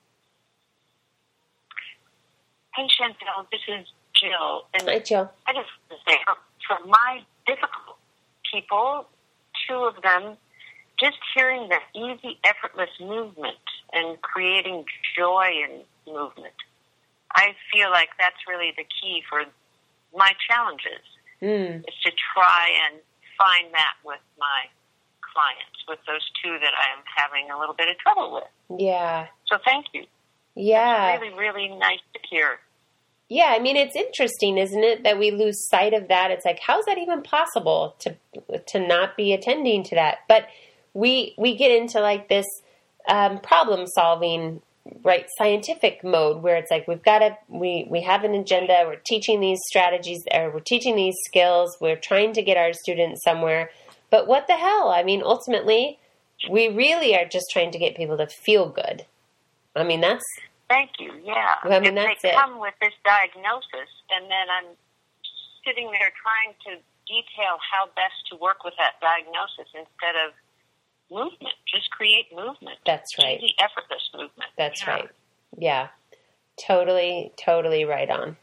Hey, Chantel, this is Jill. And Hi, Jill. I just want to say, for my difficult people, two of them, just hearing the easy, effortless movement and creating joy in movement. I feel like that's really the key for my challenges, mm. is to try and find that with my clients, with those two that I'm having a little bit of trouble with. Yeah. So thank you. Yeah. It's really, really nice to hear. Yeah, I mean, it's interesting, isn't it, that we lose sight of that. It's like, how's that even possible to to not be attending to that? But we we get into like this um, problem solving, right, scientific mode where it's like we've got to we we have an agenda. We're teaching these strategies, or we're teaching these skills. We're trying to get our students somewhere. But what the hell? I mean, ultimately, we really are just trying to get people to feel good. I mean, that's. Thank you, yeah. I mean, if that's they it. come with this diagnosis, and then I'm sitting there trying to detail how best to work with that diagnosis instead of movement. Just create movement. That's right. Easy, effortless movement. That's yeah. right. Yeah. Totally, totally right on.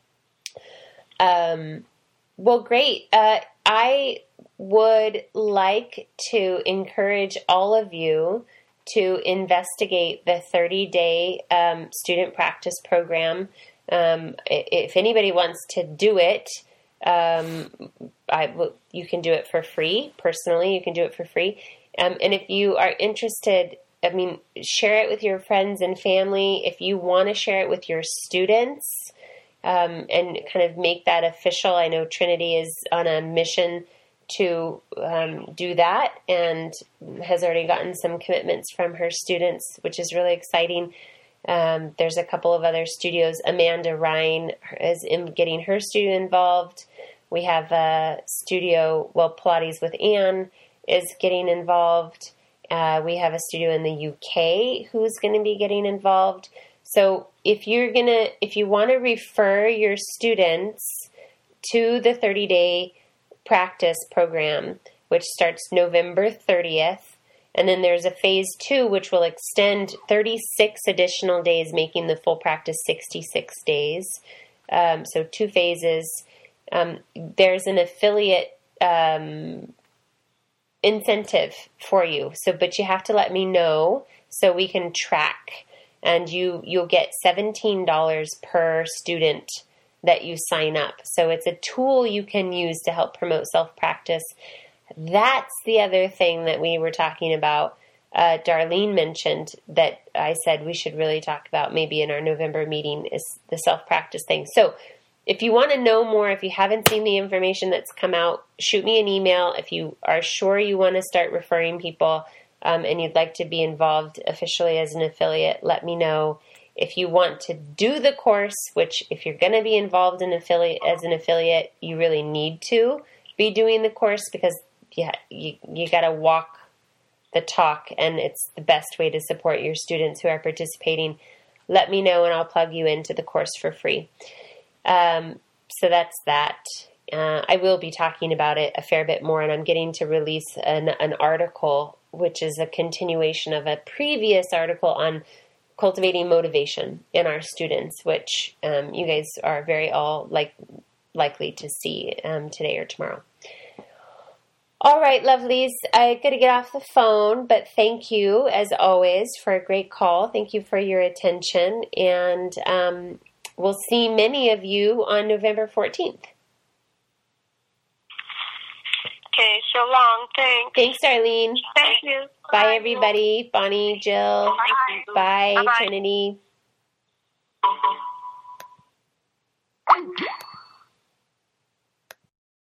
Um, well, great. Uh, I would like to encourage all of you to investigate the thirty-day um, student practice program. Um, if anybody wants to do it, um, I, you can do it for free. Personally, you can do it for free. Um, and if you are interested, I mean, share it with your friends and family. If you want to share it with your students um, and kind of make that official, I know Trinity is on a mission to um, do that and has already gotten some commitments from her students, which is really exciting. Um, there's a couple of other studios. Amanda Ryan is in getting her studio involved. We have a studio, well, Pilates with Anne is getting involved. Uh, we have a studio in the U K who's going to be getting involved. So if you're going to, if you want to refer your students to the thirty-day practice program, which starts November thirtieth. And then there's a phase two, which will extend thirty-six additional days, making the full practice sixty-six days. Um, so two phases. Um, there's an affiliate um, incentive for you. So, but you have to let me know so we can track. And you, you'll get seventeen dollars per student that you sign up. So it's a tool you can use to help promote self-practice. That's the other thing that we were talking about. Uh, Darlene mentioned that I said we should really talk about maybe in our November meeting is the self-practice thing. So if you want to know more, if you haven't seen the information that's come out, shoot me an email. If you are sure you want to start referring people um, and you'd like to be involved officially as an affiliate, let me know. If you want to do the course, which if you're going to be involved in affiliate as an affiliate, you really need to be doing the course because yeah, you you got to walk the talk, and it's the best way to support your students who are participating. Let me know, and I'll plug you into the course for free. Um, so that's that. Uh, I will be talking about it a fair bit more, and I'm getting to release an, an article, which is a continuation of a previous article on cultivating motivation in our students, which um, you guys are very all like likely to see um, today or tomorrow. All right, lovelies. I got to get off the phone, but thank you, as always, for a great call. Thank you for your attention, and um, we'll see many of you on November fourteenth. Okay, so long. Thanks. Thanks, Arlene. Thank you. Bye, Bye. everybody. Bonnie, Jill. Bye. Bye, Bye-bye. Trinity. Mhm.